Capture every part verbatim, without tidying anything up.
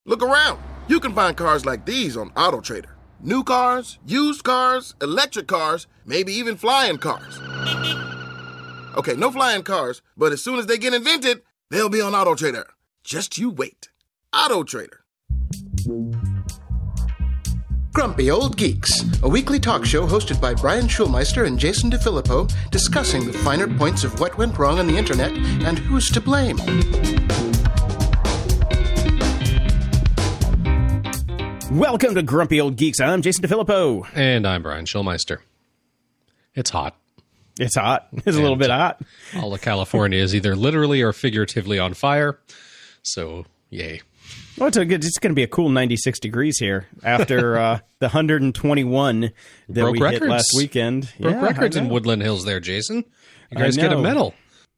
Look around. You can find cars like these on AutoTrader. New cars, used cars, electric cars, maybe even flying cars. Okay, no flying cars, but as soon as they get invented, they'll be on AutoTrader. Just you wait. AutoTrader. Grumpy Old Geeks, a weekly talk show hosted by Brian Schulmeister and Jason DeFilippo, discussing the finer points of what went wrong on the internet and who's to blame. Welcome to Grumpy Old Geeks. I'm Jason DeFilippo. And I'm Brian Schulmeister. It's hot. It's hot. It's a little bit hot. All of California is either literally or figuratively on fire. So, yay. Well, it's, a good, it's going to be a cool ninety-six degrees here after uh, the one hundred twenty-one that Broke we records. hit last weekend. Broke yeah, records in Woodland Hills there, Jason. You guys get a medal.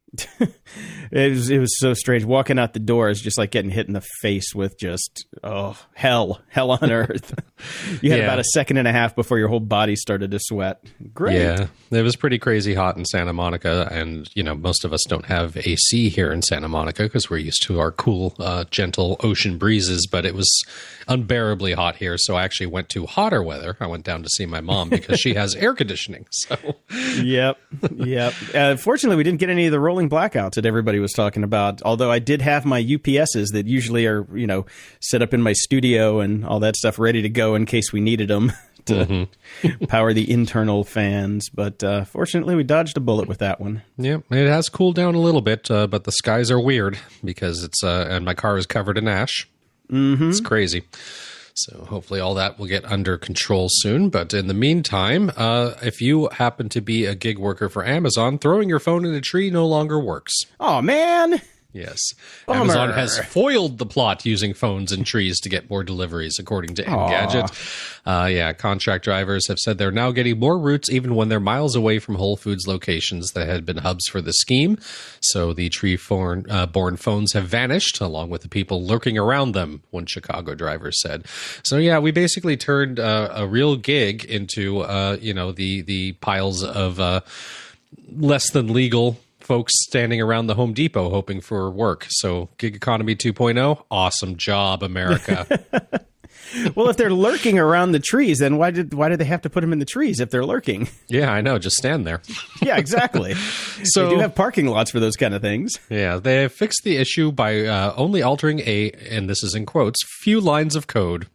it was it was so strange. Walking out the door is just like getting hit in the face with just, oh, hell. Hell on earth. You had yeah. about a second and a half before your whole body started to sweat. Great. Yeah, it was pretty crazy hot in Santa Monica. And, you know, most of us don't have A C here in Santa Monica because we're used to our cool, uh, gentle ocean breezes. But it was unbearably hot here. So I actually went to hotter weather. I went down to see my mom because she has air conditioning. So, Yep. Yep. Uh, fortunately, we didn't get any of the rolling blackouts that everybody was talking about. Although I did have my U P S's that usually are, you know, set up in my studio and all that stuff ready to go in case we needed them to mm-hmm. power the internal fans. But uh, fortunately, we dodged a bullet with that one. Yeah, it has cooled down a little bit, uh, but the skies are weird because it's uh, and my car is covered in ash. Mm-hmm. It's crazy. So hopefully all that will get under control soon. But in the meantime, uh, if you happen to be a gig worker for Amazon, throwing your phone in a tree no longer works. Oh, man. Yes. Bummer. Amazon has foiled the plot using phones and trees to get more deliveries, according to Engadget. Uh, yeah, contract drivers have said they're now getting more routes even when they're miles away from Whole Foods locations that had been hubs for the scheme. So the tree-borne uh, born phones have vanished, along with the people lurking around them, one Chicago driver said. So yeah, we basically turned uh, a real gig into, uh, you know, the, the piles of uh, less than legal folks standing around the Home Depot hoping for work. So gig economy two point oh, awesome job, America. Well, if they're lurking around the trees, then why did why did they have to put them in the trees if they're lurking? Yeah, I know. Just stand there. Yeah, exactly. So they do have parking lots for those kind of things. Yeah, they have fixed the issue by uh, only altering a, and this is in quotes, few lines of code.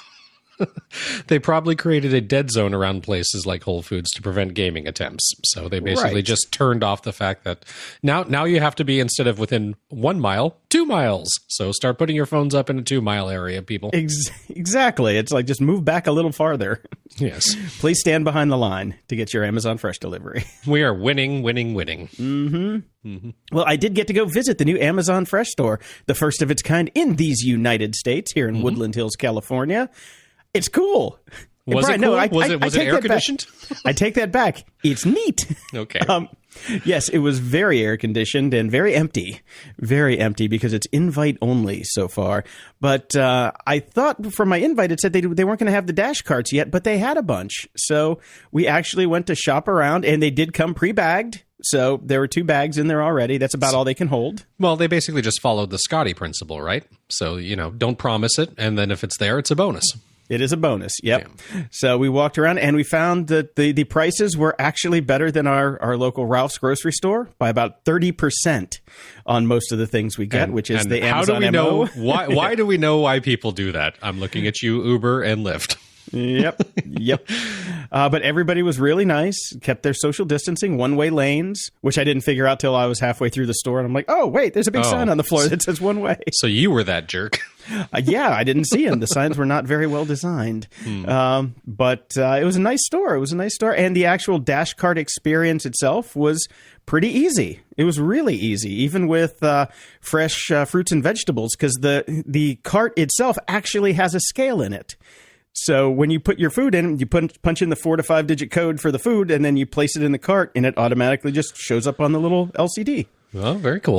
They probably created a dead zone around places like Whole Foods to prevent gaming attempts. So they basically Right. just turned off the fact that now now you have to be, instead of within one mile, two miles. So start putting your phones up in a two mile area, people. Ex- exactly. It's like just move back a little farther. Yes. Please stand behind the line to get your Amazon Fresh delivery. We are winning, winning, winning. Mm-hmm. Mm-hmm. Well, I did get to go visit the new Amazon Fresh store, the first of its kind in these United States, here in mm-hmm. Woodland Hills, California. It's cool. Was Brian, it cool? No, I, was I, it, was I it air conditioned? I take that back. It's neat. Okay. Um, yes, it was very air conditioned and very empty. Very empty because it's invite only so far. But uh, I thought from my invite it said they they weren't going to have the dash carts yet, but they had a bunch. So we actually went to shop around, and they did come pre-bagged. So there were two bags in there already. That's about all they can hold. Well, they basically just followed the Scotty principle, right? So, you know, don't promise it, and then if it's there, it's a bonus. It is a bonus. Yep. Yeah. So we walked around and we found that the, the prices were actually better than our, our local Ralph's grocery store by about thirty percent on most of the things we get, and, which is and the how Amazon do we M O. know why why do we know why people do that? I'm looking at you, Uber and Lyft. Yep. Yep. Uh, but everybody was really nice, kept their social distancing, one-way lanes, which I didn't figure out till I was halfway through the store. And I'm like, oh, wait, there's a big oh. sign on the floor that says one way. So you were that jerk. uh, yeah, I didn't see them. The signs were not very well designed. Hmm. Um, but uh, it was a nice store. It was a nice store. And the actual dash cart experience itself was pretty easy. It was really easy, even with uh, fresh uh, fruits and vegetables, because the the cart itself actually has a scale in it. So when you put your food in, you put, punch in the four to five digit code for the food, and then you place it in the cart, and it automatically just shows up on the little L C D. Well, very cool.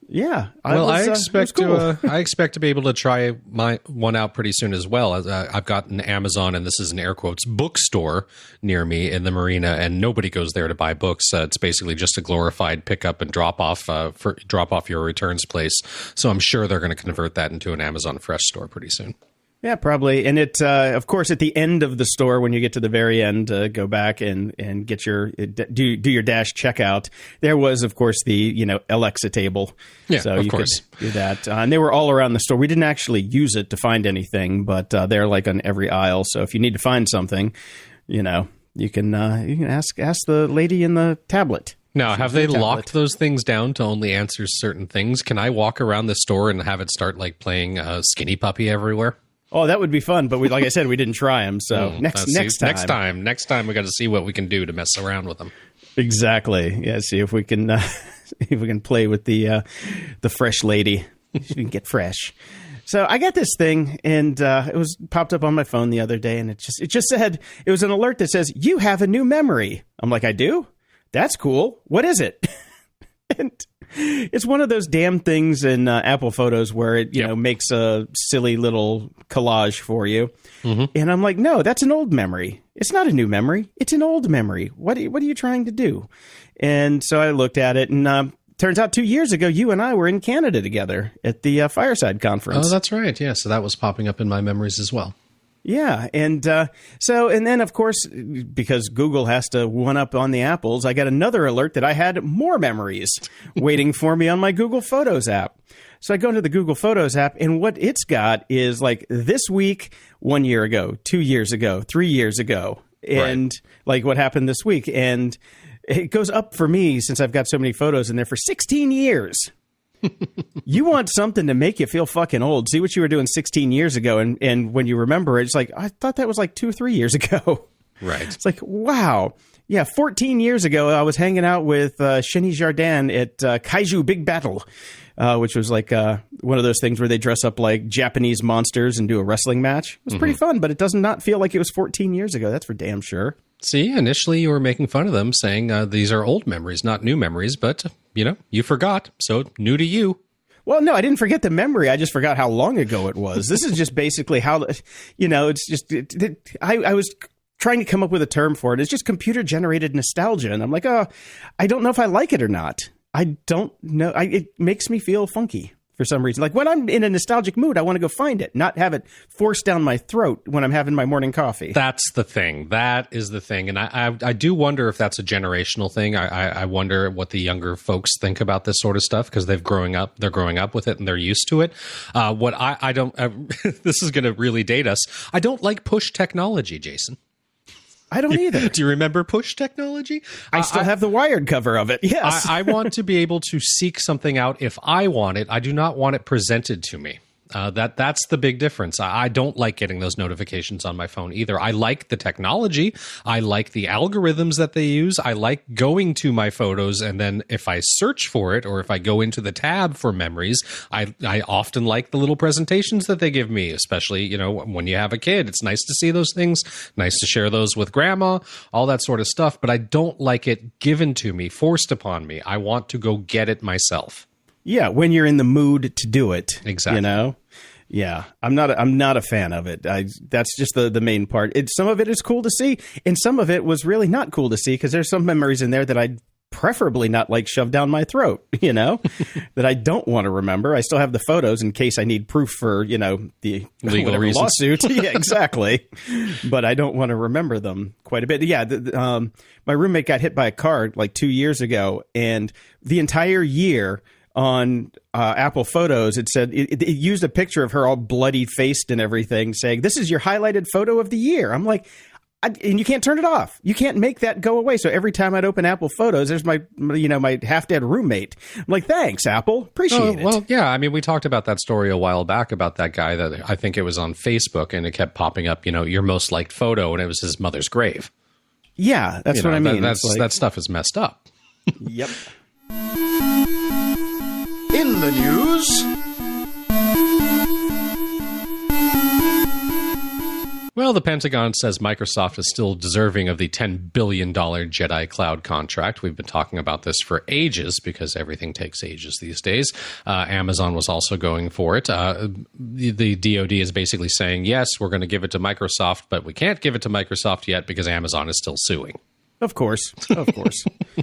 Yeah. I well, was, I uh, expect cool. to. Uh, I expect to be able to try my one out pretty soon as well. Uh, I've got an Amazon, and this is an air quotes bookstore near me in the marina, and nobody goes there to buy books. Uh, it's basically just a glorified pick up and drop off uh, for drop off your returns place. So I'm sure they're going to convert that into an Amazon Fresh store pretty soon. Yeah, probably. And it, uh, of course, at the end of the store, when you get to the very end, uh, go back and, and get your do do your Dash checkout. There was, of course, the you know Alexa table. Yeah, so of you course. could do that. Uh, and they were all around the store. We didn't actually use it to find anything, but uh, they're like on every aisle. So if you need to find something, you know, you can uh, you can ask ask the lady in the tablet. Now, have they tablet. locked those things down to only answer certain things? Can I walk around the store and have it start like playing uh, Skinny Puppy everywhere? Oh, that would be fun, but we, like I said, we didn't try them. So Mm, next let's next see. time, next time, next time, we got to see what we can do to mess around with them. Exactly. Yeah. See if we can uh, if we can play with the uh, the fresh lady. She can get fresh. So I got this thing, and uh, it was popped up on my phone the other day, and it just it just said it was an alert that says you have a new memory. I'm like, I do? That's cool. What is it? And it's one of those damn things in uh, Apple Photos where it, you Yep. know, makes a silly little collage for you. Mm-hmm. And I'm like, no, that's an old memory. It's not a new memory. It's an old memory. What are you, what are you trying to do? And so I looked at it, and um, turns out two years ago, you and I were in Canada together at the uh, Fireside Conference. Oh, that's right. Yeah, so that was popping up in my memories as well. Yeah, and uh, so, and then, of course, because Google has to one-up on the apples, I got another alert that I had more memories waiting for me on my Google Photos app. So I go into the Google Photos app, and what it's got is like this week, one year ago, two years ago, three years ago, and Right. like what happened this week. And it goes up for me since I've got so many photos in there for sixteen years. You want something to make you feel fucking old. See what you were doing sixteen years ago, and, and when you remember it, it's like, I thought that was like two or three years ago. Right. It's like, wow. Yeah, fourteen years ago, I was hanging out with uh, Shenny Jardin at uh, Kaiju Big Battle, uh, which was like uh, one of those things where they dress up like Japanese monsters and do a wrestling match. It was pretty fun, but it does not feel like it was fourteen years ago. That's for damn sure. See, initially you were making fun of them, saying uh, these are old memories, not new memories, but, you know, you forgot, so new to you. Well, no, I didn't forget the memory. I just forgot how long ago it was. This is just basically how, you know, it's just, it, it, I, I was trying to come up with a term for it. It's just computer-generated nostalgia. And I'm like, oh, I don't know if I like it or not. I don't know. I, it makes me feel funky for some reason. Like when I'm in a nostalgic mood, I want to go find it, not have it forced down my throat when I'm having my morning coffee. That's the thing. That is the thing. And I, I, I do wonder if that's a generational thing. I, I, I wonder what the younger folks think about this sort of stuff because they've growing up, they're growing up with it and they're used to it. Uh, what I, I don't, uh, this is going to really date us. I don't like push technology, Jason. I don't either. Do you remember push technology? I still I, have the wired cover of it. Yes. I, I want to be able to seek something out if I want it. I do not want it presented to me. Uh, that that's the big difference. I, I don't like getting those notifications on my phone either. I like the technology. I like the algorithms that they use. I like going to my photos, and then if I search for it or if I go into the tab for memories, I I often like the little presentations that they give me. Especially, you know, when you have a kid, it's nice to see those things. Nice to share those with grandma. All that sort of stuff. But I don't like it given to me, forced upon me. I want to go get it myself. Yeah, when you're in the mood to do it. Exactly. You know? Yeah, I'm not. A, I'm not a fan of it. I, that's just the, the main part. It, some of it is cool to see, and some of it was really not cool to see because there's some memories in there that I'd preferably not like shoved down my throat. You know, that I don't want to remember. I still have the photos in case I need proof for you know the Legal whatever reasons. lawsuit. Yeah, exactly. But I don't want to remember them quite a bit. Yeah, the, the, um, my roommate got hit by a car like two years ago, and the entire year. On uh, Apple Photos, it said it, it used a picture of her all bloody faced and everything, saying, "This is your highlighted photo of the year." I'm like, I, and you can't turn it off. You can't make that go away. So every time I'd open Apple Photos, there's my, you know, my half dead roommate. I'm like, thanks, Apple, appreciate Oh, it. well, yeah. I mean, we talked about that story a while back about that guy that I think it was on Facebook, and it kept popping up. You know, your most liked photo, and it was his mother's grave. Yeah, that's You what know, I mean. That, that's It's like, that stuff is messed up. Yep. In the news, Well, the Pentagon says Microsoft is still deserving of the ten billion dollars Jedi Cloud contract. We've been talking about this for ages because everything takes ages these days. Uh, Amazon was also going for it. Uh, the, the D O D is basically saying, yes, we're going to give it to Microsoft, but we can't give it to Microsoft yet because Amazon is still suing. Of course. Of course.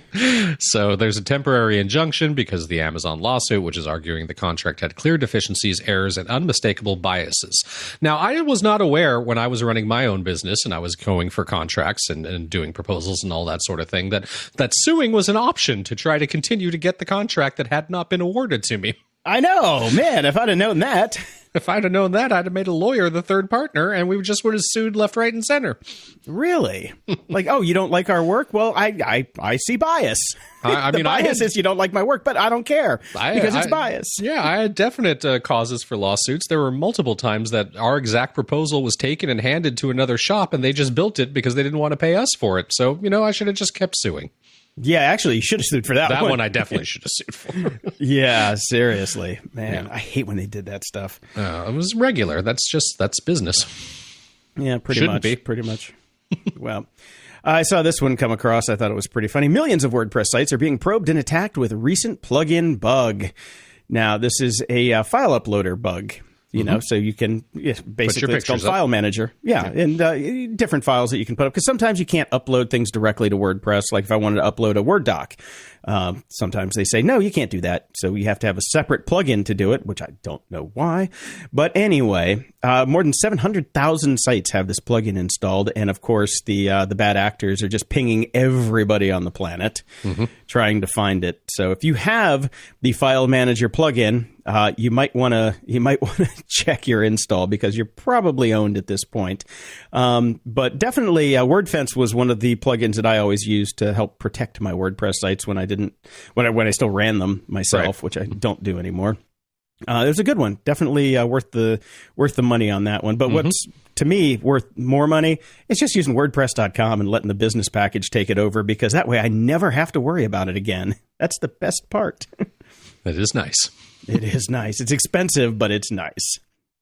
So there's a temporary injunction because of the Amazon lawsuit, which is arguing the contract had clear deficiencies, errors, and unmistakable biases. Now, I was not aware when I was running my own business and I was going for contracts and, and doing proposals and all that sort of thing, that, that suing was an option to try to continue to get the contract that had not been awarded to me. I know, man, if I'd have known that. If I'd have known that, I'd have made a lawyer the third partner, and we just would have sued left, right, and center. Really? Like, oh, you don't like our work? Well, I I, I see bias. I, I the mean, bias I had, is you don't like my work, but I don't care I, because it's I, bias. Yeah, I had definite uh, causes for lawsuits. There were multiple times that our exact proposal was taken and handed to another shop, and they just built it because they didn't want to pay us for it. So, you know, I should have just kept suing. Yeah, actually, you should have sued for that, that one. one I definitely should have sued for. Yeah, seriously. Man, Yeah. I hate when they did that stuff. Uh, it was regular. That's just, that's business. Yeah, pretty Shouldn't much. be. Pretty much. Well, I saw this one come across. I thought it was pretty funny. Millions of WordPress sites are being probed and attacked with recent plugin bug. Now, this is a uh, file uploader bug. You know, mm-hmm. so you can yeah, basically it's called up. File Manager. Yeah, yeah. and uh, different files that you can put up because sometimes you can't upload things directly to WordPress. Like if I wanted to upload a Word doc, um, sometimes they say no, you can't do that. So you have to have a separate plugin to do it, which I don't know why. But anyway, uh, more than seven hundred thousand sites have this plugin installed, and of course the uh, the bad actors are just pinging everybody on the planet mm-hmm. trying to find it. So if you have the File Manager plugin, Uh, you might want to you might want to check your install because you're probably owned at this point. Um, but definitely, uh, WordFence was one of the plugins that I always used to help protect my WordPress sites when I didn't when I when I still ran them myself, right. which I don't do anymore. Uh, it was a good one, definitely uh, worth the worth the money on that one. But mm-hmm. what's to me worth more money? It's just using WordPress dot com and letting the business package take it over because that way I never have to worry about it again. That's the best part. That is nice. It is nice. It's expensive, but it's nice.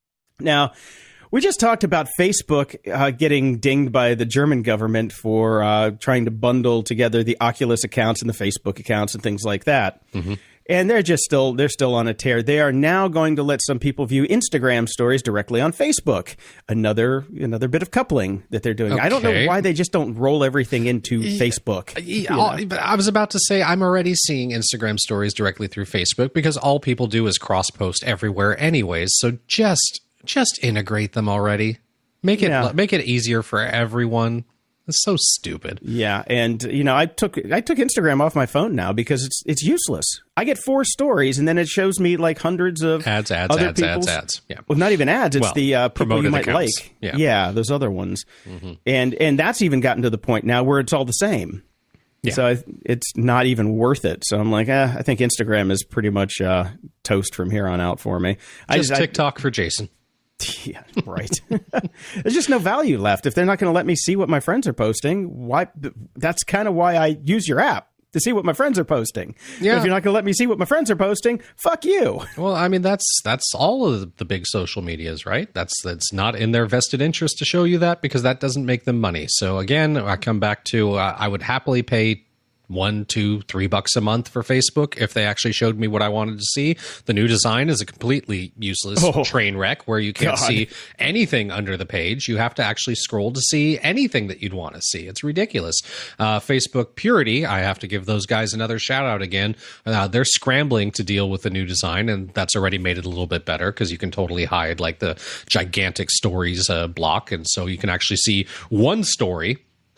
Now, we just talked about Facebook uh, getting dinged by the German government for uh, trying to bundle together the Oculus accounts and the Facebook accounts and things like that. Mm-hmm. And they're just still they're still on a tear. They are now going to let some people view Instagram stories directly on Facebook. Another another bit of coupling that they're doing. Okay. I don't know why they just don't roll everything into yeah, Facebook. Yeah, you know? I was about to say I'm already seeing Instagram stories directly through Facebook because all people do is cross post everywhere anyways. So just just integrate them already. Make it yeah. make it easier for everyone. It's so stupid. Yeah, and you know, I took I took Instagram off my phone now because it's it's useless. I get four stories, and then it shows me like hundreds of ads, ads, other ads, people's, ads, ads. Yeah, well, not even ads. It's well, the uh, people you might accounts. like. Yeah. yeah, those other ones, mm-hmm. and and that's even gotten to the point now where it's all the same. Yeah. So I, it's not even worth it. So I'm like, eh, I think Instagram is pretty much uh, toast from here on out for me. Just I just TikTok I, for Jason. Yeah, right. There's just no value left. If they're not going to let me see what my friends are posting, why? That's kind of why I use your app, to see what my friends are posting. Yeah. But if you're not going to let me see what my friends are posting, fuck you. Well, I mean, that's that's all of the big social medias, right? That's that's not in their vested interest to show you that because that doesn't make them money. So again, I come back to uh, I would happily pay one, two, three bucks a month for Facebook if they actually showed me what I wanted to see. The new design is a completely useless oh, train wreck where you can't God. see anything under the page. You have to actually scroll to see anything that you'd want to see. It's ridiculous. Uh, Facebook Purity, I have to give those guys another shout out again. Uh, they're scrambling to deal with the new design, and that's already made it a little bit better because you can totally hide like the gigantic stories uh, block, and so you can actually see one story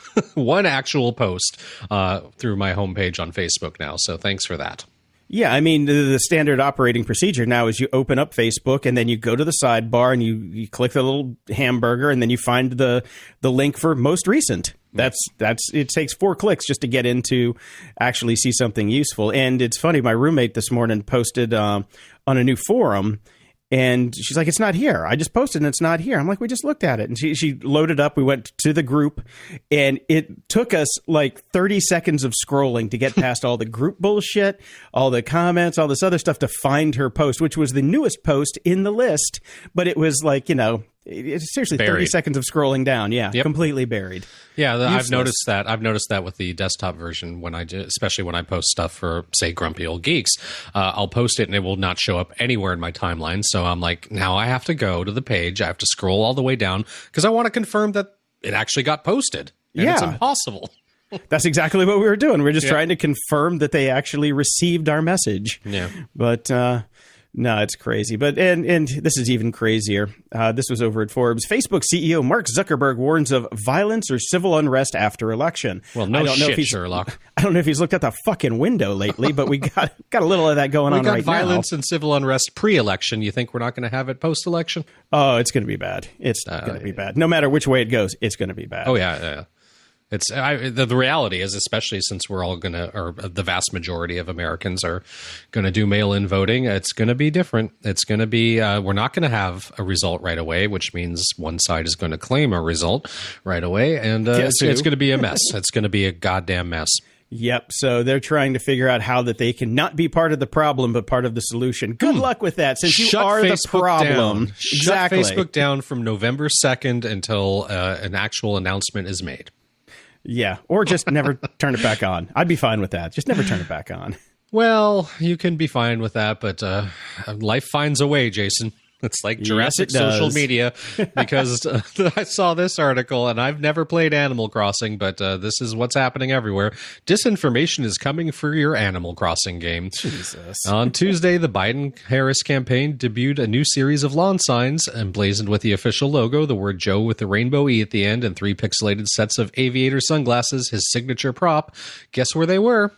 one actual post uh, through my homepage on Facebook now. So thanks for that. Yeah, I mean, the, the standard operating procedure now is you open up Facebook and then you go to the sidebar and you, you click the little hamburger and then you find the the link for most recent. That's that's it takes four clicks just to get into actually see something useful. And it's funny, my roommate this morning posted um, on a new forum. And she's like, it's not here. I just posted and it's not here. I'm like, we just looked at it. And she, she loaded up. We went to the group and it took us like thirty seconds of scrolling to get past all the group bullshit, all the comments, all this other stuff to find her post, which was the newest post in the list. But it was like, you know, it's seriously Buried. thirty seconds of scrolling down. Yeah, Yep. completely buried. Yeah, the, I've Useless. noticed that. I've noticed that with the desktop version when I do, especially when I post stuff for, say, Grumpy Old Geeks, uh, I'll post it and it will not show up anywhere in my timeline. So I'm like, now I have to go to the page. I have to scroll all the way down because I want to confirm that it actually got posted. And Yeah. it's impossible. That's exactly what we were doing. We are just Yeah. trying to confirm that they actually received our message. Yeah. But uh, no, it's crazy. But and and this is even crazier. Uh, this was over at Forbes. Facebook C E O Mark Zuckerberg warns of violence or civil unrest after election. Well, no I don't know shit, if he's, Sherlock. I don't know if he's looked at the fucking window lately, but we got got a little of that going We on got right violence now. and civil unrest pre-election. You think we're not going to have it post-election? Oh, it's going to be bad. It's Uh, going to be bad. No matter which way it goes, it's going to be bad. Oh yeah, yeah. It's I, the, the reality is, especially since we're all going to, or the vast majority of Americans are going to do mail-in voting. It's going to be different. It's going to be uh, we're not going to have a result right away, which means one side is going to claim a result right away, and uh, Guess it's, who? it's going to be a mess. It's going to be a goddamn mess. Yep. So they're trying to figure out how that they can not be part of the problem, but part of the solution. Good luck with that, since you Shut are Facebook the problem. Down. Exactly. Shut Facebook down from November second until uh, an actual announcement is made. Yeah. Or just never turn it back on. I'd be fine with that. Just never turn it back on. Well, you can be fine with that, but uh, life finds a way, Jason. It's like Jurassic Yes, it social does. media, because uh, I saw this article, and I've never played Animal Crossing, but uh, this is what's happening everywhere. Disinformation is coming for your Animal Crossing game. Jesus. On Tuesday, the Biden-Harris campaign debuted a new series of lawn signs emblazoned with the official logo, the word Joe with the rainbow E at the end, and three pixelated sets of aviator sunglasses, his signature prop. Guess where they were?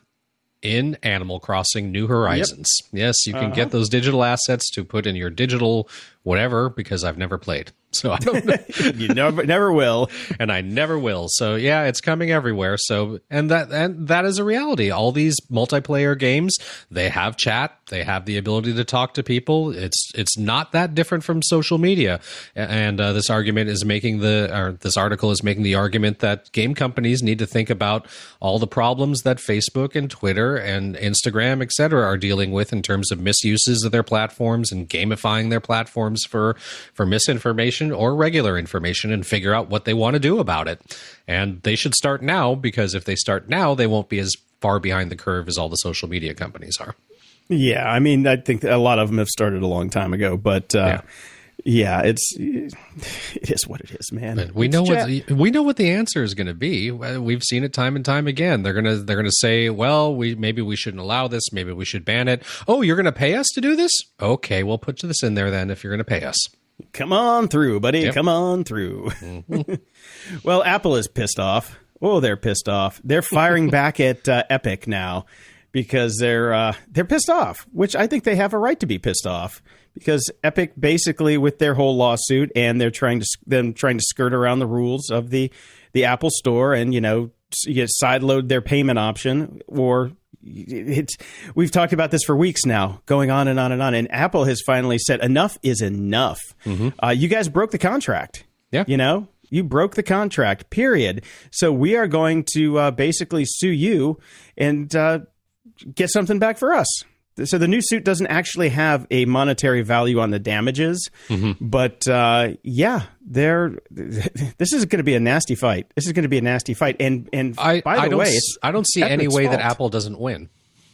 In Animal Crossing New Horizons. Yep. Yes, you can uh-huh. get those digital assets to put in your digital whatever, because I've never played. So I don't know. You never never will. And I never will. So yeah, it's coming everywhere. So and that and that is a reality. All these multiplayer games, they have chat, they have the ability to talk to people. It's it's not that different from social media. And uh, this argument is making the or this article is making the argument that game companies need to think about all the problems that Facebook and Twitter and Instagram, et cetera, are dealing with in terms of misuses of their platforms and gamifying their platforms for for misinformation or regular information, and figure out what they want to do about it. And they should start now, because if they start now, they won't be as far behind the curve as all the social media companies are. Yeah, I mean, I think a lot of them have started a long time ago, but uh, yeah. yeah, it's it is what it is, man. But we it's know chat. what we know what the answer is going to be. We've seen it time and time again. They're gonna they're gonna say, well, we maybe we shouldn't allow this. Maybe we should ban it. Oh, you're going to pay us to do this? Okay, we'll put this in there then if you're going to pay us. Come on through, buddy. Yep. Come on through. Mm-hmm. Well, Apple is pissed off. Oh, they're pissed off. They're firing back at uh, Epic now because they're uh, they're pissed off, which I think they have a right to be pissed off, because Epic basically, with their whole lawsuit, and they're trying to them trying to skirt around the rules of the the Apple Store, and you know, you sideload their payment option, or It's, we've talked about this for weeks now, going on and on and on. And Apple has finally said enough is enough. Mm-hmm. Uh, you guys broke the contract. Yeah. You know, you broke the contract, period. So we are going to uh, basically sue you and uh, get something back for us. So the new suit doesn't actually have a monetary value on the damages, mm-hmm. but uh, yeah, they're. This is going to be a nasty fight. This is going to be a nasty fight. And and I, by I the don't, way, it's I don't see Epic's any way fault. that Apple doesn't win.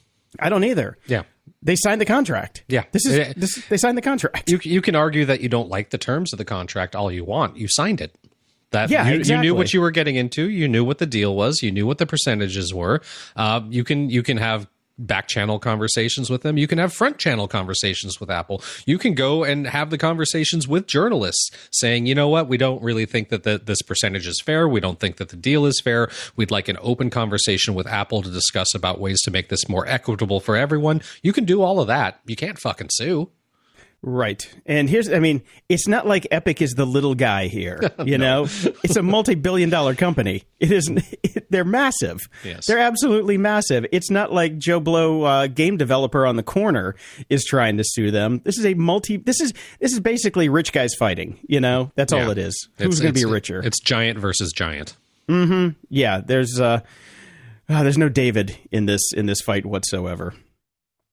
I don't either. Yeah, they signed the contract. Yeah, this is this. They signed the contract. You you can argue that you don't like the terms of the contract all you want. You signed it. That yeah, you, exactly. you knew what you were getting into. You knew what the deal was. You knew what the percentages were. Uh, you can you can have back channel conversations with them. You can have front channel conversations with Apple. You can go and have the conversations with journalists saying, you know what, we don't really think that the, this percentage is fair. We don't think that the deal is fair. We'd like an open conversation with Apple to discuss about ways to make this more equitable for everyone. You can do all of that. You can't fucking sue. Right. And here's, I mean, it's not like Epic is the little guy here, you No. know, it's a multi-billion dollar company. It is, it, they're massive. Yes. They're absolutely massive. It's not like Joe Blow, uh, game developer on the corner, is trying to sue them. This is a multi, this is, this is basically rich guys fighting, you know, that's Yeah. all it is. It's, Who's going to it's- be richer? It's giant versus giant. Mm-hmm. Yeah. There's, uh, uh, there's no David in this, in this fight whatsoever.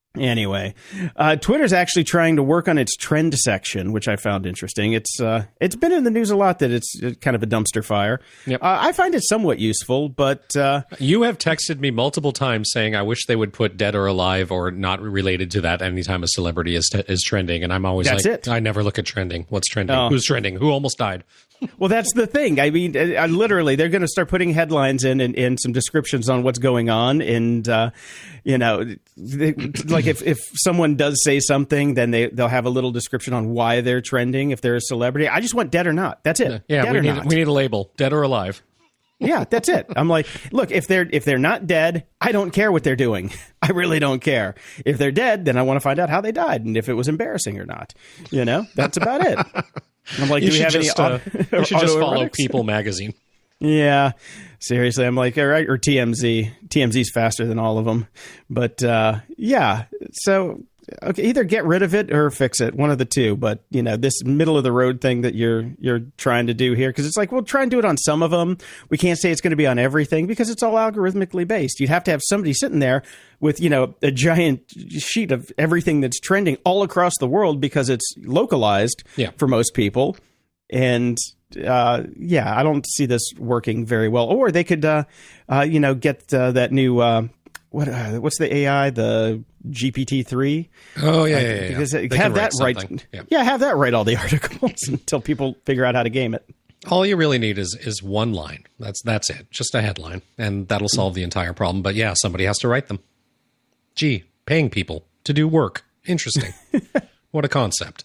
Anyway, uh, Twitter's actually trying to work on its trend section, which I found interesting. It's uh, it's been in the news a lot that it's kind of a dumpster fire. Yep. Uh, I find it somewhat useful, but uh, you have texted me multiple times saying I wish they would put dead or alive or not related to that anytime a celebrity is t- is trending, and I'm always That's like, it. I never look at trending. What's trending? Oh. Who's trending? Who almost died? Well, that's the thing. I mean, I, I literally, they're going to start putting headlines in and, and some descriptions on what's going on. And, uh, you know, they, like if, if someone does say something, then they, they'll have a little description on why they're trending, if they're a celebrity. I just want dead or not. That's it. Yeah, dead we or need, not. we need a label, dead or alive. Yeah, that's it. I'm like, look, if they're if they're not dead, I don't care what they're doing. I really don't care. If they're dead, then I want to find out how they died and if it was embarrassing or not. You know, that's about it. I'm like, You do we should have just, any? uh, auto- you should just follow autoerotics? People magazine. Yeah, seriously, I'm like, all right, or T M Z. T M Z's faster than all of them, but uh, yeah. So, okay, either get rid of it or fix it, one of the two. But you know, this middle of the road thing that you're you're trying to do here, because it's like, we'll try and do it on some of them. We can't say it's going to be on everything because it's all algorithmically based. You'd have to have somebody sitting there with, you know, a giant sheet of everything that's trending all across the world because it's localized Yeah. for most people. And uh, yeah, I don't see this working very well. Or they could, uh, uh, you know, get uh, that new uh, what uh, what's the A I, the G P T three? Oh yeah, yeah, yeah. yeah. Because They have can that write right. something. Yeah. Yeah, have that write all the articles until people figure out how to game it. All you really need is is one line. That's that's it. Just a headline, and that'll solve the entire problem. But yeah, somebody has to write them. Gee, paying people to do work. Interesting. What a concept.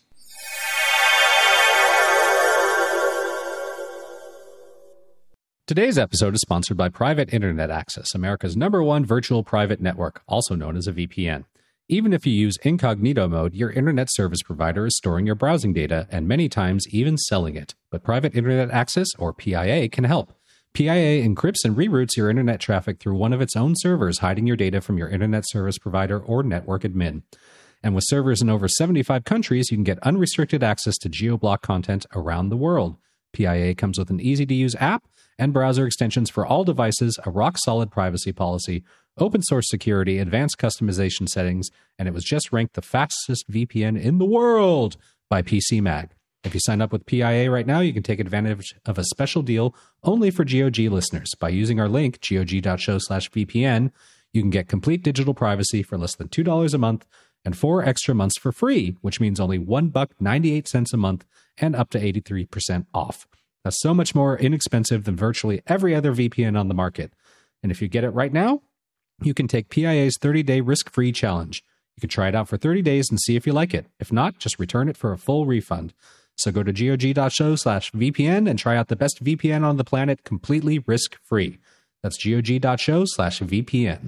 Today's episode is sponsored by Private Internet Access, America's number one virtual private network, also known as a V P N. Even if you use incognito mode, your internet service provider is storing your browsing data and many times even selling it. But Private Internet Access, or P I A, can help. P I A encrypts and reroutes your internet traffic through one of its own servers, hiding your data from your internet service provider or network admin. And with servers in over seventy-five countries, you can get unrestricted access to geo-block content around the world. P I A comes with an easy-to-use app and browser extensions for all devices, a rock-solid privacy policy, open-source security, advanced customization settings, and it was just ranked the fastest V P N in the world by P C Mag. If you sign up with P I A right now, you can take advantage of a special deal only for G O G listeners. By using our link, gog.show slash VPN, you can get complete digital privacy for less than two dollars a month and four extra months for free, which means only one buck ninety-eight cents a month and up to eighty-three percent off. That's so much more inexpensive than virtually every other V P N on the market. And if you get it right now, you can take P I A's thirty-day risk-free challenge. You can try it out for thirty days and see if you like it. If not, just return it for a full refund. So go to gog.show slash VPN and try out the best V P N on the planet completely risk-free. That's gog.show slash VPN.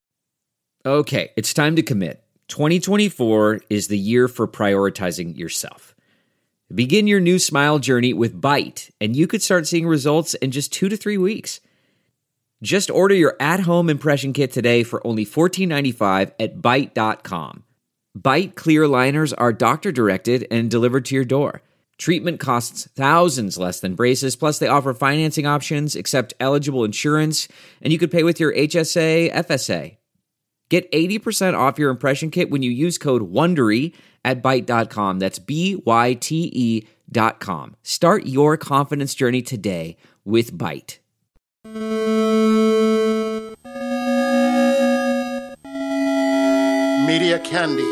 Okay, it's time to commit. twenty twenty-four is the year for prioritizing yourself. Begin your new smile journey with Byte, and you could start seeing results in just two to three weeks. Just order your at-home impression kit today for only fourteen ninety-five at byte dot com. Byte clear liners are doctor-directed and delivered to your door. Treatment costs thousands less than braces, plus they offer financing options, accept eligible insurance, and you could pay with your H S A, F S A. Get eighty percent off your impression kit when you use code WONDERY at byte dot com. That's B Y T E dot com. Start your confidence journey today with Byte. Media Candy.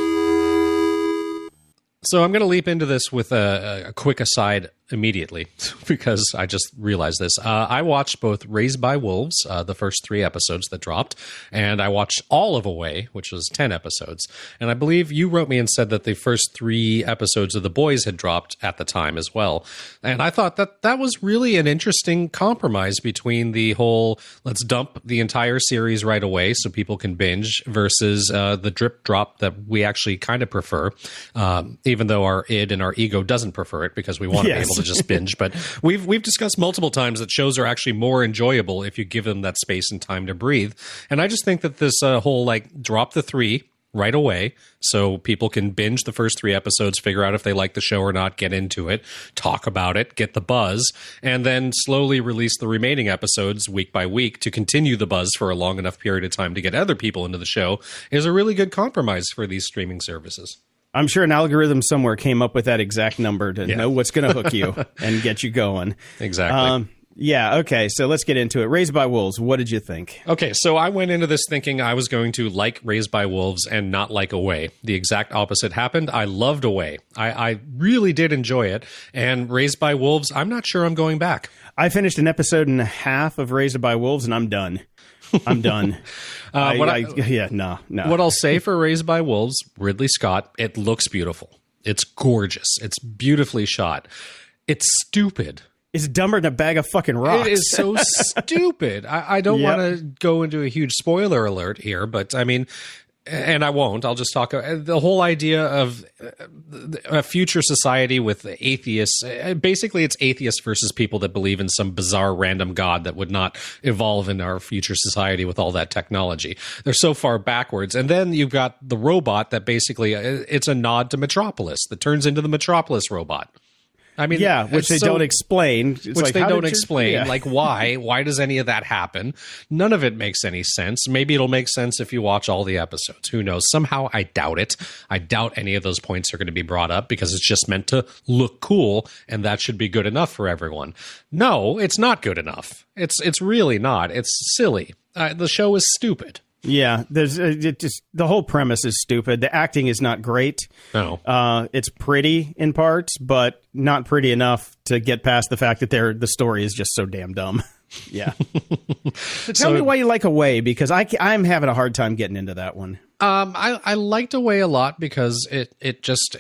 So I'm going to leap into this with a, a quick aside immediately because I just realized this. Uh, I watched both Raised by Wolves, uh, the first three episodes that dropped, and I watched all of Away, which was ten episodes. And I believe you wrote me and said that the first three episodes of The Boys had dropped at the time as well. And I thought that that was really an interesting compromise between the whole let's dump the entire series right away so people can binge versus uh, the drip drop that we actually kind of prefer, um, even though our id and our ego doesn't prefer it because we want to Yes. be able to just binge. But we've we've discussed multiple times that shows are actually more enjoyable if you give them that space and time to breathe. And I just think that this uh, whole like drop the three, right away so people can binge the first three episodes, figure out if they like the show or not, get into it, talk about it, get the buzz, and then slowly release the remaining episodes week by week to continue the buzz for a long enough period of time to get other people into the show is a really good compromise for these streaming services. I'm sure an algorithm somewhere came up with that exact number to yeah. know what's going to hook you and get you going. Exactly. Um, yeah, okay, so let's get into it. Raised by Wolves, what did you think? Okay, so I went into this thinking I was going to like Raised by Wolves and not like Away. The exact opposite happened. I loved Away. I, I really did enjoy it. And Raised by Wolves, I'm not sure I'm going back. I finished an episode and a half of Raised by Wolves, and I'm done. I'm done. uh, I, what I, I, yeah, no, no. What I'll say for Raised by Wolves, Ridley Scott, it looks beautiful. It's gorgeous. It's beautifully shot. It's stupid. It's dumber than a bag of fucking rocks. It is so stupid. I, I don't Yep. want to go into a huge spoiler alert here, but I mean, and I won't. I'll just talk the whole idea of a future society with atheists. Basically, it's atheists versus people that believe in some bizarre random god that would not evolve in our future society with all that technology. They're so far backwards. And then you've got the robot that basically it's a nod to Metropolis that turns into the Metropolis robot. I mean, yeah, which they so, don't explain. It's which like, they how don't did you- explain. yeah. Like, why? Why does any of that happen? None of it makes any sense. Maybe it'll make sense if you watch all the episodes. Who knows? Somehow, I doubt it. I doubt any of those points are going to be brought up because it's just meant to look cool, and that should be good enough for everyone. No, it's not good enough. It's it's really not. It's silly. Uh, the show is stupid. Yeah, there's uh, it just the whole premise is stupid. The acting is not great. No. Uh, it's pretty in parts, but not pretty enough to get past the fact that they're, the story is just so damn dumb. Yeah. So tell So- me why you like Away, because I, ca- I'm having a hard time getting into that one. Um, I, I liked Away a lot because it it just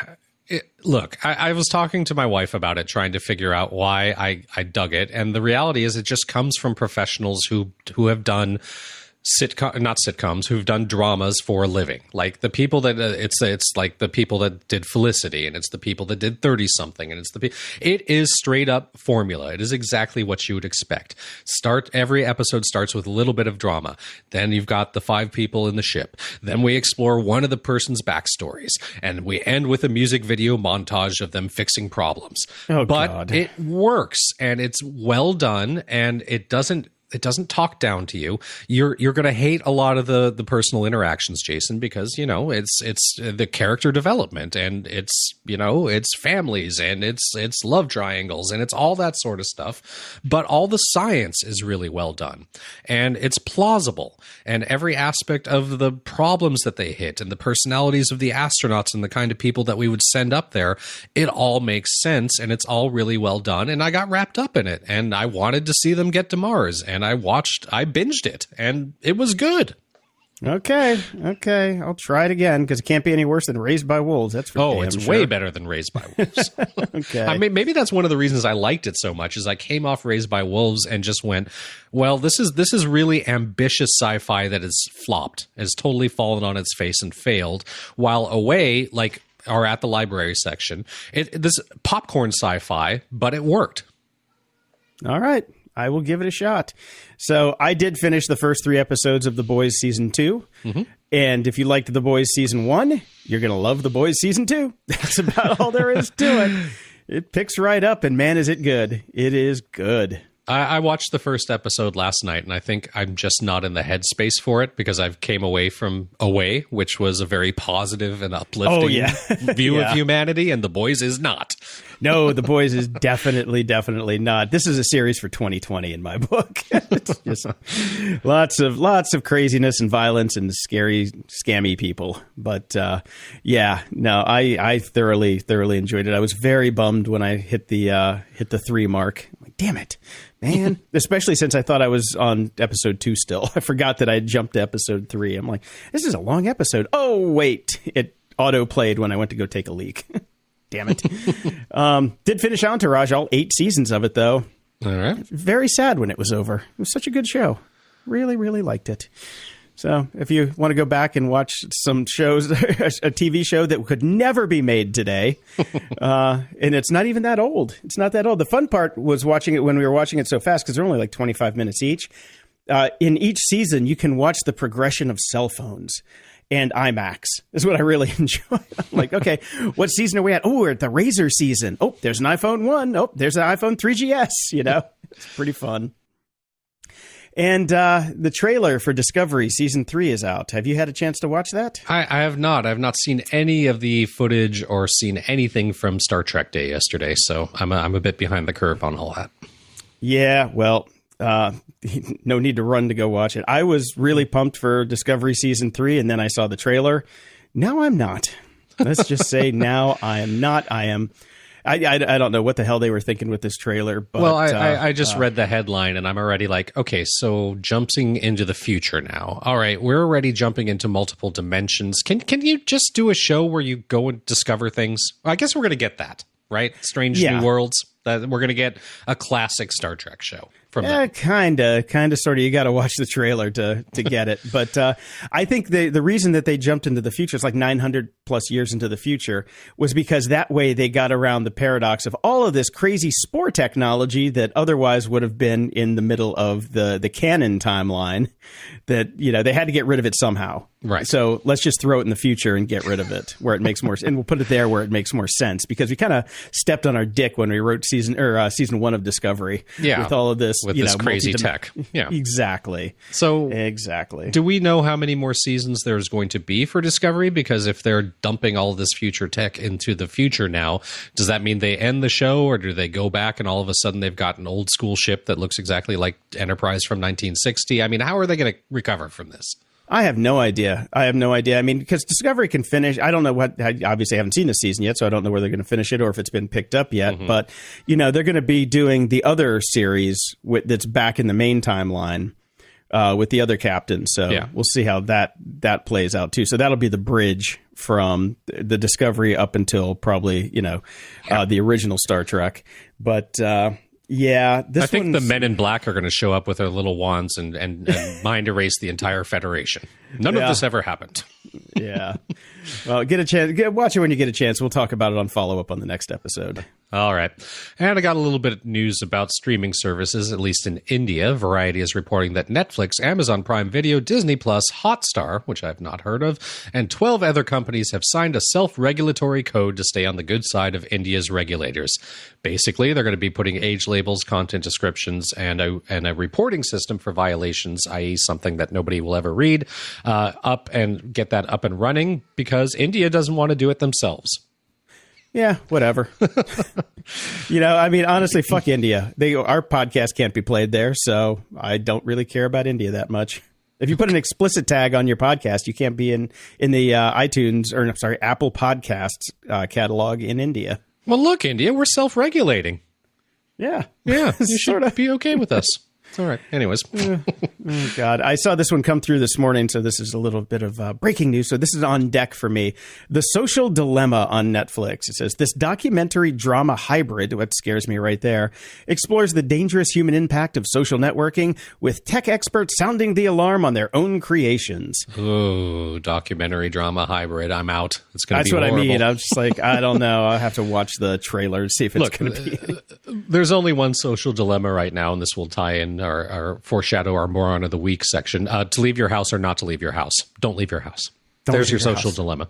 it, look. I, I was talking to my wife about it, trying to figure out why I, I dug it, and the reality is, it just comes from professionals who who have done sitcom, not sitcoms, who've done dramas for a living. Like the people that uh, it's it's like the people that did Felicity, and it's the people that did thirty something, and it's the pe- it is straight up formula. It is exactly what you would expect. Start every episode starts with a little bit of drama. Then you've got the five people in the ship. Then we explore one of the person's backstories, and we end with a music video montage of them fixing problems. Oh, but God. it works, and it's well done, and it doesn't it doesn't talk down to you. You're you're going to hate a lot of the the personal interactions, Jason, because you know it's it's the character development, and it's you know it's families, and it's it's love triangles, and it's all that sort of stuff. But all the science is really well done, and it's plausible, and every aspect of the problems that they hit, and the personalities of the astronauts, and the kind of people that we would send up there, it all makes sense, and it's all really well done. And I got wrapped up in it, and I wanted to see them get to Mars, and I watched, I binged it, and it was good. Okay, okay. I'll try it again, because it can't be any worse than Raised by Wolves. That's for Oh, damn it's sure. way better than Raised by Wolves. Okay. I mean, maybe that's one of the reasons I liked it so much. Is I came off Raised by Wolves and just went, well, this is this is really ambitious sci-fi that has flopped, has totally fallen on its face and failed. While Away, like, are at the library section, it this popcorn sci-fi, but it worked. All right. I will give it a shot. So I did finish the first three episodes of The Boys Season two. Mm-hmm. And if you liked The Boys Season one, you're going to love The Boys Season two. That's about all there is to it. It picks right up, and man, is it good. It is good. I, I watched the first episode last night, and I think I'm just not in the headspace for it because I've came away from Away, which was a very positive and uplifting Oh, yeah. view Yeah. of humanity, and The Boys is not. No, The Boys is definitely, definitely not. This is a series for twenty twenty in my book. It's just lots of lots of craziness and violence and scary, scammy people. But uh, yeah, no, I, I thoroughly, thoroughly enjoyed it. I was very bummed when I hit the uh, hit the three mark. I'm like, damn it, man! Especially since I thought I was on episode two still. I forgot that I had jumped to episode three. I'm like, this is a long episode. Oh wait, it auto played when I went to go take a leak. Damn it. um, did finish Entourage, all eight seasons of it, though. All right. Very sad when it was over. It was such a good show. Really, really liked it. So if you want to go back and watch some shows, a T V show that could never be made today, uh, and it's not even that old. It's not that old. The fun part was watching it when we were watching it so fast, because they're only like twenty-five minutes each. Uh, in each season, you can watch the progression of cell phones. and IMAX is what I really enjoy. I'm like, okay, what season are we at? Oh, we're at the Razr season. Oh, there's an iPhone one. Oh, there's an iPhone three G S. You know, it's pretty fun. And uh, the trailer for Discovery Season three is out. Have you had a chance to watch that? I, I have not. I've not seen any of the footage or seen anything from Star Trek Day yesterday, so I'm a, I'm a bit behind the curve on all that. Yeah, well, uh, no need to run to go watch it. I was really pumped for Discovery Season three, and then I saw the trailer. Now I'm not. Let's just say now I am not. I am... I, I, I don't know what the hell they were thinking with this trailer. But, well, I, uh, I, I just uh, read the headline and I'm already like, okay, so jumping into the future now. All right, we're already jumping into multiple dimensions. Can can you just do a show where you go and discover things? I guess we're going to get that, right? Strange yeah. New Worlds. That we're going to get a classic Star Trek show from Yeah, kind of, kind of, sort of. You got to watch the trailer to to get it. But uh, I think the the reason that they jumped into the future, it's like nine hundred plus years into the future, was because that way they got around the paradox of all of this crazy spore technology that otherwise would have been in the middle of the the canon timeline. That, you know, they had to get rid of it somehow. Right. So let's just throw it in the future and get rid of it where it makes more sense. And we'll put it there where it makes more sense, because we kind of stepped on our dick when we wrote season or uh, season one of Discovery. Yeah. With all of this, with you this know, crazy multi- tech. Yeah. Exactly. So exactly. Do we know how many more seasons there's going to be for Discovery? Because if they're dumping all this future tech into the future now, does that mean they end the show, or do they go back and all of a sudden they've got an old school ship that looks exactly like Enterprise from nineteen sixty? I mean, how are they going to recover from this? I have no idea. I have no idea. I mean, because Discovery can finish. I don't know what. I obviously haven't seen the season yet, so I don't know where they're going to finish it or if it's been picked up yet. Mm-hmm. But, you know, they're going to be doing the other series with, that's back in the main timeline uh, with the other captain. So yeah. we'll see how that that plays out, too. So that'll be the bridge from the Discovery up until probably, you know, yeah. uh, the original Star Trek. But uh Yeah, this I think one's... the Men in Black are going to show up with their little wands and, and, and mind erase the entire Federation. None yeah. of this ever happened. Yeah. Well, get a chance. Get, watch it when you get a chance. We'll talk about it on follow-up on the next episode. All right. And I got a little bit of news about streaming services, at least in India. Variety is reporting that Netflix, Amazon Prime Video, Disney Plus, Hotstar, which I've not heard of, and twelve other companies have signed a self-regulatory code to stay on the good side of India's regulators. Basically, they're going to be putting age labels, content descriptions, and a, and a reporting system for violations, that is something that nobody will ever read, uh, up and get that up and running because India doesn't want to do it themselves. Yeah, whatever. You know, I mean, honestly, fuck India. They our podcast can't be played there, so I don't really care about India that much. If you put an explicit tag on your podcast, you can't be in in the uh, iTunes or I'm sorry, Apple Podcasts uh, catalog in India. Well, look, India, we're self-regulating. Yeah, yeah, you should be okay with us. All right. Anyways. Oh, God. I saw this one come through this morning, so this is a little bit of uh, breaking news. So this is on deck for me. The Social Dilemma on Netflix. It says, this documentary drama hybrid, what scares me right there, explores the dangerous human impact of social networking with tech experts sounding the alarm on their own creations. Oh, documentary drama hybrid. I'm out. It's going to be That's what horrible. I mean. I'm just like, I don't know. I'll have to watch the trailer to see if it's going to be. Uh, there's only one social dilemma right now, and this will tie in Our, our foreshadow our moron of the week section. Uh, to leave your house or not to leave your house. Don't leave your house. Don't There's your, your social dilemma.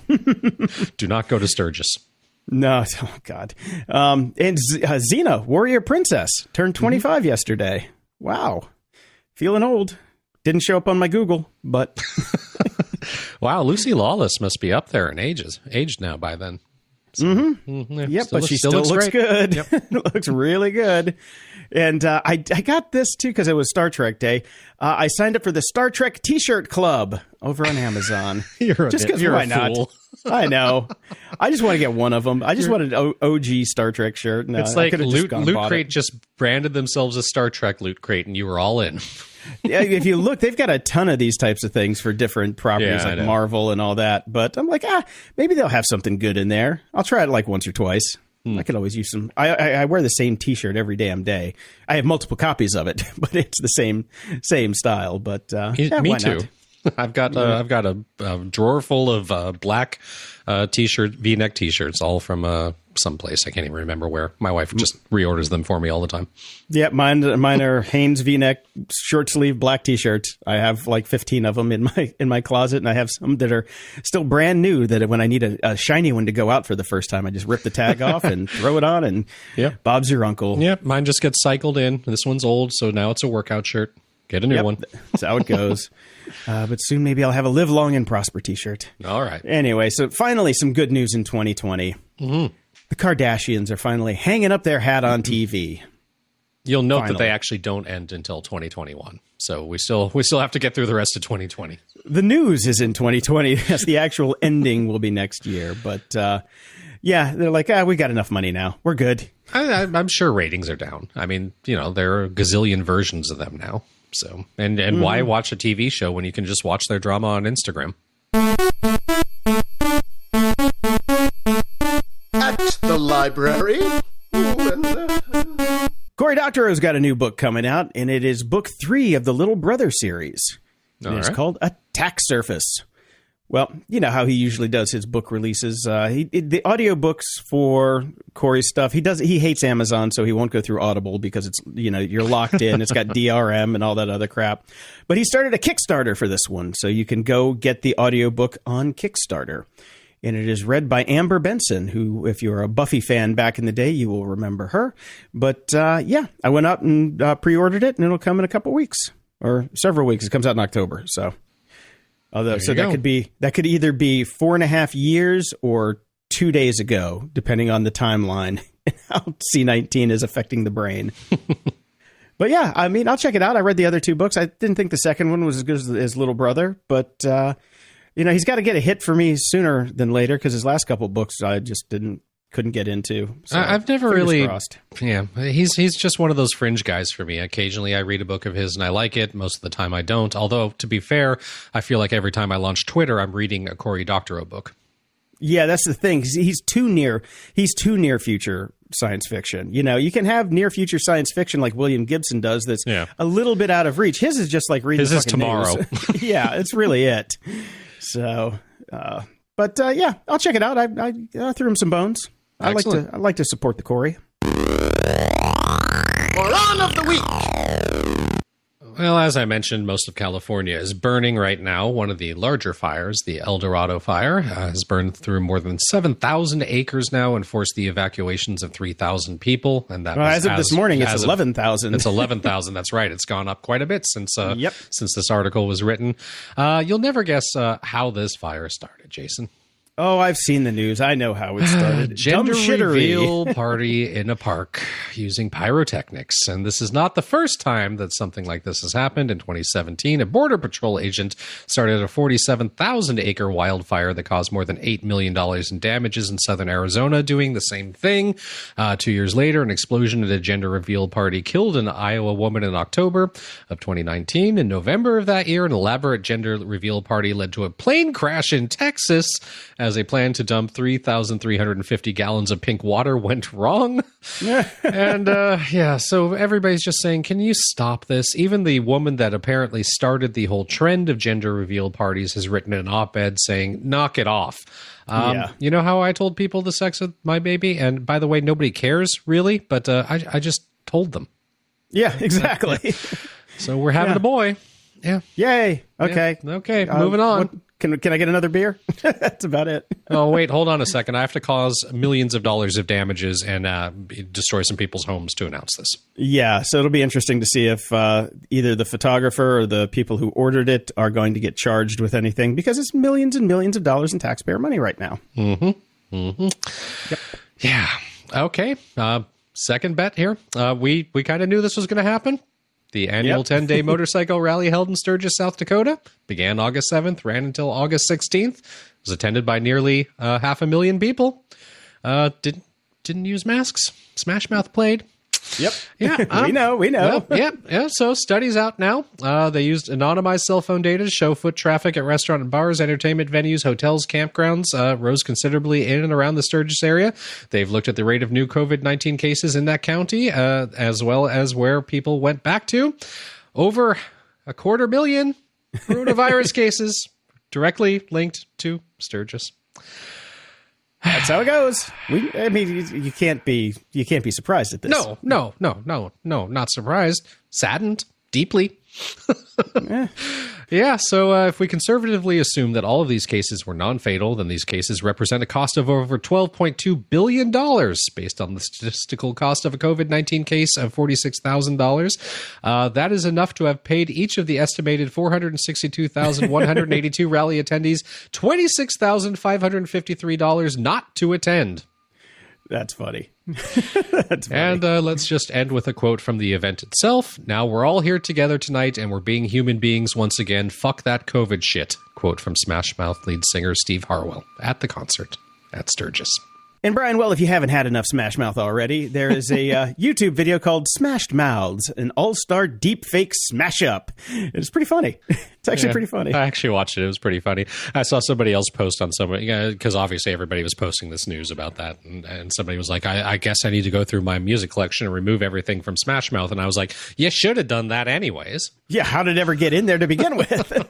Do not go to Sturgis. No, oh God. Um, and Z- uh, Xena, Warrior Princess, turned twenty-five mm-hmm. yesterday. Wow. Feeling old. Didn't show up on my Google, but. Wow, Lucy Lawless must be up there in ages, aged now by then. So, mm-hmm. mm-hmm, yeah, yep, but looks, she still, still looks, looks good. Yep. Looks really good. And uh, I, I got this, too, because it was Star Trek Day. Uh, I signed up for the Star Trek T-shirt club over on Amazon. You're a just because why not? I know. I just want to get one of them. I just you're, want an O G Star Trek shirt. No, it's like Loot, Loot Crate it. just branded themselves as Star Trek Loot Crate, and you were all in. Yeah, if you look, they've got a ton of these types of things for different properties yeah, like Marvel and all that. But I'm like, ah, maybe they'll have something good in there. I'll try it like once or twice. Hmm. I could always use some. I, I, I wear the same T-shirt every damn day. I have multiple copies of it, but it's the same same style. But uh, Me, yeah, me why too. Not? I've got uh, I've got a, a drawer full of uh, black uh, T-shirt V-neck T-shirts, all from uh, someplace. I can't even remember where. My wife just reorders them for me all the time. Yeah, mine mine are Hanes V-neck short sleeve black T-shirts. I have like fifteen of them in my in my closet, and I have some that are still brand new. That when I need a, a shiny one to go out for the first time, I just rip the tag off and throw it on, and yep. Bob's your uncle. Yeah, mine just gets cycled in. This one's old, so now it's a workout shirt. Get a new yep, one. That's how it goes. uh, but soon maybe I'll have a Live Long and Prosper T-shirt. All right. Anyway, so finally some good news in twenty twenty. Mm-hmm. The Kardashians are finally hanging up their hat on T V. You'll note finally. that they actually don't end until twenty twenty-one. So we still we still have to get through the rest of twenty twenty. The news is in twenty twenty. Yes, the actual ending will be next year. But uh, yeah, they're like, ah, we got enough money now. We're good. I, I'm sure ratings are down. I mean, you know, there are a gazillion versions of them now. So and and mm-hmm. why watch a T V show when you can just watch their drama on Instagram? At the library. Cory Doctorow's got a new book coming out, and it is book three of the Little Brother series. And it's right. called Attack Surface. Well, you know how he usually does his book releases. Uh, he it, the audiobooks for Cory's stuff. He does. He hates Amazon, so he won't go through Audible because it's you know you're locked in. It's got D R M and all that other crap. But he started a Kickstarter for this one, so you can go get the audiobook on Kickstarter. And it is read by Amber Benson, who, if you're a Buffy fan back in the day, you will remember her. But uh, yeah, I went out and uh, pre-ordered it, and it'll come in a couple weeks or several weeks. It comes out in October, so. Although, so that go. could be that could either be four and a half years or two days ago, depending on the timeline and how C nineteen is affecting the brain. But yeah, I mean, I'll check it out. I read the other two books. I didn't think the second one was as good as his Little Brother, but uh, you know, he's got to get a hit for me sooner than later because his last couple books I just didn't. couldn't get into. So, I've never really, crossed. yeah, he's he's just one of those fringe guys for me. Occasionally I read a book of his and I like it. Most of the time I don't. Although, to be fair, I feel like every time I launch Twitter, I'm reading a Cory Doctorow book. Yeah, that's the thing. He's too near. He's too near future science fiction. You know, you can have near future science fiction like William Gibson does. That's yeah. a little bit out of reach. His is just like reading. His the is tomorrow. Yeah, it's really it. So, uh, but uh, yeah, I'll check it out. I, I, I threw him some bones. I like to I like to support the Cory. Moron of the week. Well, as I mentioned, most of California is burning right now. One of the larger fires, the El Dorado fire, uh, has burned through more than seven thousand acres now and forced the evacuations of three thousand people. And that well, was as of as, this morning, it's eleven thousand. It's eleven thousand. That's right. It's gone up quite a bit since uh, yep. since this article was written. Uh, you'll never guess uh, how this fire started, Jason. Oh, I've seen the news. I know how it started. Gender reveal party in a park using pyrotechnics. And this is not the first time that something like this has happened. In twenty seventeen, a Border Patrol agent started a forty-seven thousand acre wildfire that caused more than eight million dollars in damages in southern Arizona, doing the same thing. Uh, two years later, an explosion at a gender reveal party killed an Iowa woman in October of twenty nineteen. In November of that year, an elaborate gender reveal party led to a plane crash in Texas as a plan to dump three thousand three hundred fifty gallons of pink water went wrong. and uh, yeah, so everybody's just saying, can you stop this? Even the woman that apparently started the whole trend of gender reveal parties has written an op-ed saying, knock it off. Um, yeah. You know how I told people the sex of my baby? And by the way, nobody cares really, but uh, I, I just told them. Yeah, exactly. So we're having yeah. a boy. Yeah. Yay. Okay. Yeah. Okay. Uh, moving on. What, can can I get another beer? That's about it. Oh, wait. Hold on a second. I have to cause millions of dollars of damages and uh, destroy some people's homes to announce this. Yeah. So it'll be interesting to see if uh, either the photographer or the people who ordered it are going to get charged with anything because it's millions and millions of dollars in taxpayer money right now. Mm-hmm. Mm-hmm. Yep. Yeah. Okay. Uh, second bet here. Uh, we we kind of knew this was going to happen. The annual yep. ten-day motorcycle rally held in Sturgis, South Dakota, began August seventh, ran until August sixteenth. It was attended by nearly uh, half a million people. Uh, didn't didn't use masks. Smash Mouth played. Yep. Yeah. Um, we know. We know. Well, yeah. Yeah. So studies out now. Uh, they used anonymized cell phone data to show foot traffic at restaurant and bars, entertainment venues, hotels, campgrounds uh, rose considerably in and around the Sturgis area. They've looked at the rate of new COVID nineteen cases in that county, uh, as well as where people went back to. Over a quarter million coronavirus cases directly linked to Sturgis. That's how it goes. We, I mean, you, you can't be you can't be surprised at this. No, no, no, no, no, not surprised. Saddened deeply. eh. Yeah, so uh, if we conservatively assume that all of these cases were non-fatal, then these cases represent a cost of over twelve point two billion dollars based on the statistical cost of a COVID nineteen case of forty-six thousand dollars. Uh, that is enough to have paid each of the estimated four hundred sixty-two thousand one hundred eighty-two rally attendees twenty-six thousand five hundred fifty-three dollars not to attend. That's funny. That's funny. And uh, let's just end with a quote from the event itself. Now we're all here together tonight and we're being human beings once again. Fuck that COVID shit. Quote from Smash Mouth lead singer Steve Harwell at the concert at Sturgis. And Brian, well, if you haven't had enough Smash Mouth already, there is a uh, YouTube video called Smashed Mouths, an all-star deep fake smash up. It's pretty funny. It's actually Yeah, pretty funny. I actually watched it. It was pretty funny. I saw somebody else post on somebody, because obviously everybody was posting this news about that. And, and somebody was like, I, I guess I need to go through my music collection and remove everything from Smash Mouth. And I was like, you should have done that anyways. Yeah, how did it ever get in there to begin with?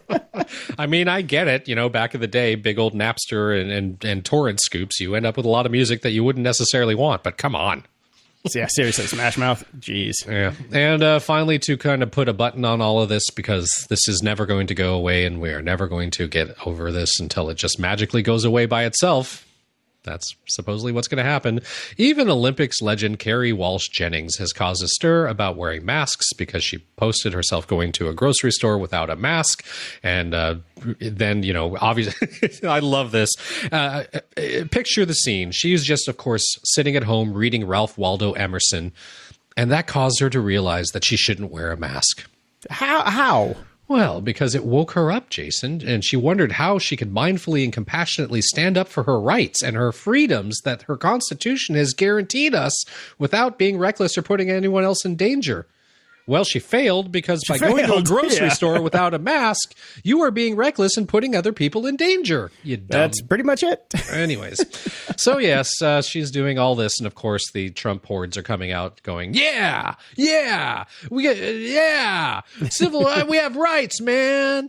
I mean, I get it. You know, back in the day, big old Napster and, and, and torrent scoops, you end up with a lot of music that you wouldn't necessarily want. But come on. Yeah, seriously, Smash Mouth. Jeez. Yeah. And uh, finally, to kind of put a button on all of this, because this is never going to go away and we are never going to get over this until it just magically goes away by itself. That's supposedly what's going to happen. Even Olympics legend Kerry Walsh Jennings has caused a stir about wearing masks because she posted herself going to a grocery store without a mask. And uh, then, you know, obviously, I love this. Uh, picture the scene. She's just, of course, sitting at home reading Ralph Waldo Emerson. And that caused her to realize that she shouldn't wear a mask. How? How? Well, because it woke her up, Jason, and she wondered how she could mindfully and compassionately stand up for her rights and her freedoms that her Constitution has guaranteed us without being reckless or putting anyone else in danger. Well, she failed because she by failed, going to a grocery yeah. store without a mask, you are being reckless and putting other people in danger. You dumb. That's pretty much it. Anyways, so yes, uh, she's doing all this, and of course the Trump hordes are coming out, going, "Yeah, yeah, we get, uh, yeah, civil, uh, we have rights, man,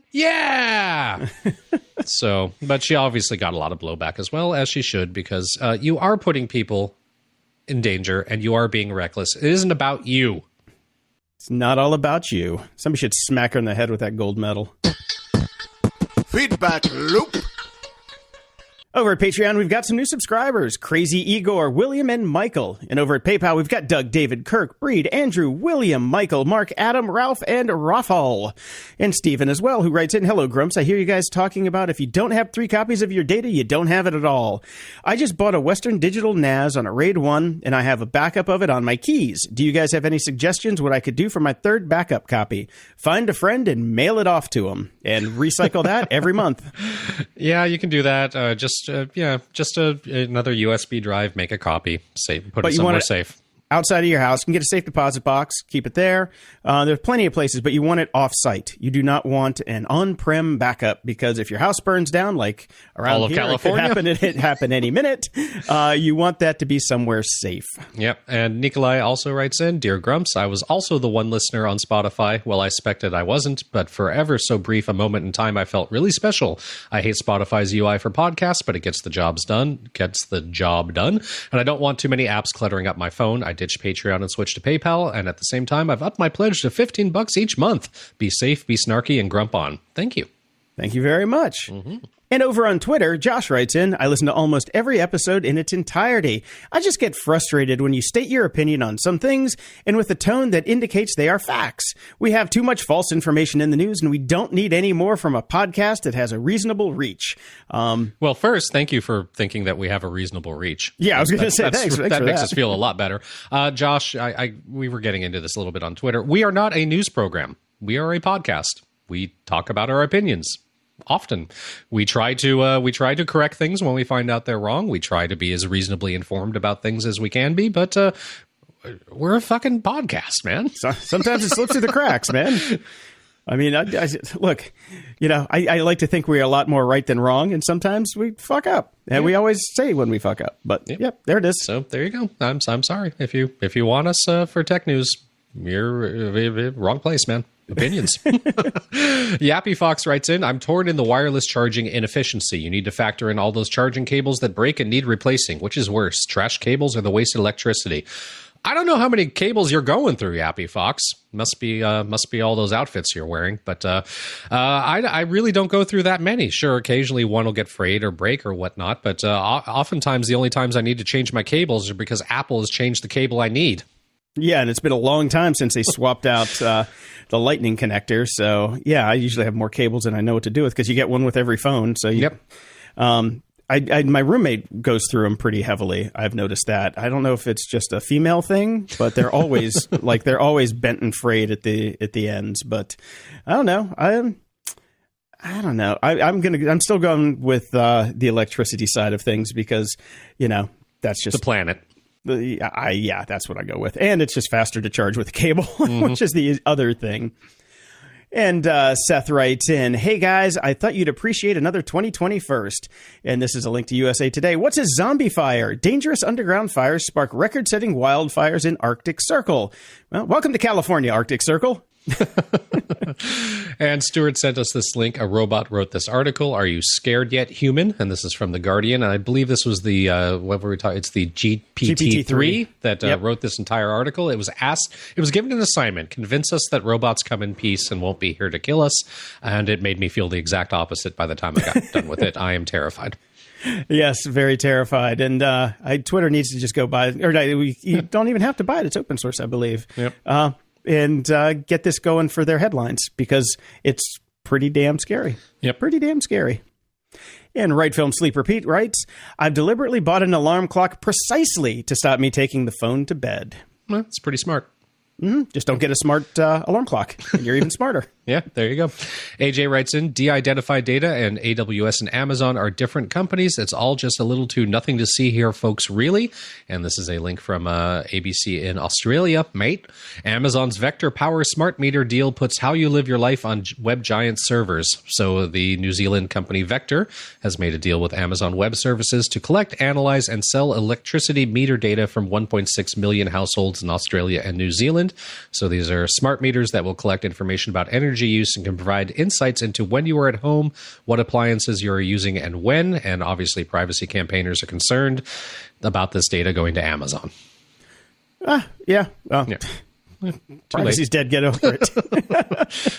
yeah." So, but she obviously got a lot of blowback as well, as she should, because uh, you are putting people in danger and you are being reckless. It isn't about you. It's not all about you. Somebody should smack her in the head with that gold medal. Feedback loop. Over at Patreon, we've got some new subscribers, Crazy Igor, William, and Michael. And over at PayPal, we've got Doug, David, Kirk, Breed, Andrew, William, Michael, Mark, Adam, Ralph, and Rafael. And Stephen as well, who writes in, "Hello, Grumps. I hear you guys talking about if you don't have three copies of your data, you don't have it at all. I just bought a Western Digital N A S on a RAID one, and I have a backup of it on my keys. Do you guys have any suggestions what I could do for my third backup copy? Find a friend and mail it off to them, and recycle that every month." Yeah, you can do that. Uh, just Uh, yeah, just a, another U S B drive, make a copy, save, put but it somewhere it safe. Outside of your house, you can get a safe deposit box, keep it there. Uh, there's plenty of places, but you want it off-site. You do not want an on-prem backup, because if your house burns down, like around All of here, California, it could happen, it could happen any minute. Uh, you want that to be somewhere safe. Yep. And Nikolai also writes in, "Dear Grumps, I was also the one listener on Spotify. Well, I expected I wasn't, but for ever so brief a moment in time, I felt really special. I hate Spotify's U I for podcasts, but it gets the jobs done, gets the job done. And I don't want too many apps cluttering up my phone. I ditched Patreon and switched to PayPal. And at the same time, I've upped my pledge to fifteen bucks each month. Be safe, be snarky, and grump on. Thank you." Thank you very much. Mm-hmm. And over on Twitter, Josh writes in, "I listen to almost every episode in its entirety. I just get frustrated when you state your opinion on some things and with a tone that indicates they are facts. We have too much false information in the news, and we don't need any more from a podcast that has a reasonable reach." Um, well, first, thank you for thinking that we have a reasonable reach. Yeah, I was going to say, thanks, thanks, thanks that for makes that. us feel a lot better. Uh, Josh, I, I, we were getting into this a little bit on Twitter. We are not a news program. We are a podcast. We talk about our opinions. Often we try to uh, we try to correct things when we find out they're wrong. We try to be as reasonably informed about things as we can be, but uh, we're a fucking podcast, man. So, sometimes it slips through the cracks, man. I mean, I, I, look, you know, I, I like to think we're a lot more right than wrong, and sometimes we fuck up, and yeah. we always say when we fuck up. But yep, yep there it is. So there you go. I'm I'm sorry if you if you want us uh, for tech news, you're uh, wrong place, man. Opinions. Yappy Fox writes in, I'm torn in the wireless charging inefficiency. You need to factor in all those charging cables that break and need replacing. Which is worse, trash cables or the wasted electricity? I don't know how many cables you're going through, Yappy Fox. Must be uh, must be all those outfits you're wearing. But uh, uh, I, I really don't go through that many. Sure, occasionally one will get frayed or break or whatnot. But uh, oftentimes the only times I need to change my cables are because Apple has changed the cable I need. Yeah, and it's been a long time since they swapped out uh, the lightning connector. So, yeah, I usually have more cables than I know what to do with because you get one with every phone. So, you, yep. Um, I, I, my roommate goes through them pretty heavily. I've noticed that. I don't know if it's just a female thing, but they're always like they're always bent and frayed at the at the ends. But I don't know. I I don't know. I, I'm gonna. I'm still going with uh, the electricity side of things because you know that's just the planet. The, I yeah, that's what I go with, and it's just faster to charge with a cable, mm-hmm. which is the other thing. And uh, Seth writes in, hey guys, I thought you'd appreciate another twenty twenty first. And this is a link to U S A Today. What's a zombie fire? Dangerous underground fires spark record-setting wildfires in Arctic Circle. Well, welcome to California, Arctic Circle. And Stuart sent us this link. A robot wrote this article. Are you scared yet, human? And this is from The Guardian. And I believe this was the, uh, what were we talking? It's the G P T three that uh, yep. wrote this entire article. It was asked, it was given an assignment, convince us that robots come in peace and won't be here to kill us. And it made me feel the exact opposite by the time I got done with it. I am terrified. Yes, very terrified. And uh, I, Twitter needs to just go buy it. Or we, you don't even have to buy it. It's open source, I believe. Yep. Uh, and uh, get this going for their headlines because it's pretty damn scary. Yep. Pretty damn scary. And Right Film Sleeper Pete writes, I've deliberately bought an alarm clock precisely to stop me taking the phone to bed. Well, it's pretty smart. Mm-hmm. Just don't get a smart uh, alarm clock, and you're even smarter. Yeah, there you go. A J writes in, de-identified data and A W S and Amazon are different companies. It's all just a little too nothing to see here, folks, really. And this is a link from uh, A B C in Australia, mate. Amazon's Vector Power Smart Meter deal puts how you live your life on Web Giant servers. So the New Zealand company Vector has made a deal with Amazon Web Services to collect, analyze, and sell electricity meter data from one point six million households in Australia and New Zealand. So these are smart meters that will collect information about energy use and can provide insights into when you are at home, what appliances you are using and when, and obviously privacy campaigners are concerned about this data going to Amazon. Ah, yeah. Well, yeah. Privacy's dead. Get over it.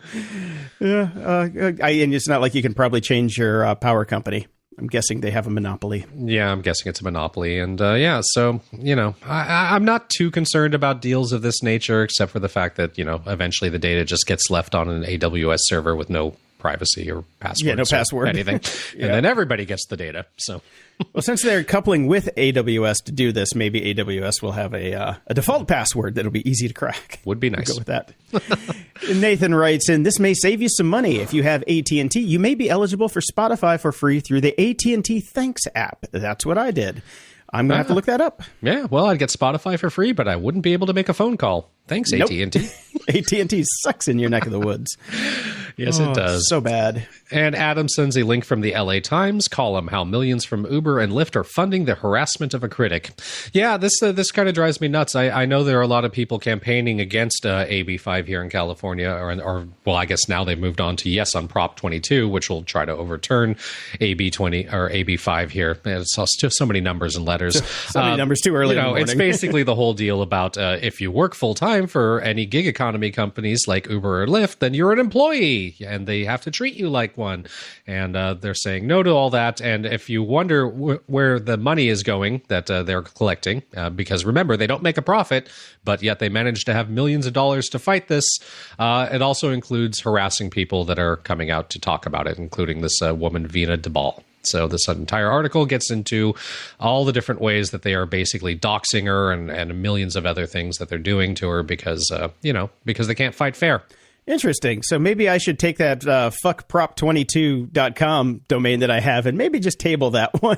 yeah, uh, I, and it's not like you can probably change your uh, power company. I'm guessing they have a monopoly. Yeah, I'm guessing it's a monopoly. And uh, yeah, so, you know, I, I'm not too concerned about deals of this nature, except for the fact that, you know, eventually the data just gets left on an A W S server with no privacy or password. Yeah, no password. Anything. yeah. And then everybody gets the data. So, well, since they're coupling with A W S to do this, maybe A W S will have a uh, a default password that'll be easy to crack. Would be nice. We'll go with that. Nathan writes in, this may save you some money. If you have A T and T, you may be eligible for Spotify for free through the A T and T Thanks app. That's what I did. I'm going to ah. have to look that up. Yeah, well, I'd get Spotify for free, but I wouldn't be able to make a phone call. Thanks, nope. A T and T. A T and T sucks in your neck of the woods. Yes, oh, it does. So bad. And Adam sends a link from the L A Times column, how millions from Uber and Lyft are funding the harassment of a critic. Yeah, this uh, this kind of drives me nuts. I, I know there are a lot of people campaigning against uh, A B five here in California, or, or, well, I guess now they've moved on to yes on Prop twenty-two, which will try to overturn A B twenty or A B five here. It's just so many numbers and letters. So, so many um, numbers too early. You know, in the morning. It's basically the whole deal about uh, if you work full time for any gig economy companies like Uber or Lyft, then you're an employee and they have to treat you like one. And uh, they're saying no to all that. And if you wonder w- where the money is going that uh, they're collecting, uh, because remember, they don't make a profit, but yet they manage to have millions of dollars to fight this. Uh, it also includes harassing people that are coming out to talk about it, including this uh, woman, Vina Debal. So this entire article gets into all the different ways that they are basically doxing her and, and millions of other things that they're doing to her because, uh, you know, because they can't fight fair. Interesting. So maybe I should take that uh, fuck prop twenty-two dot com domain that I have and maybe just table that one.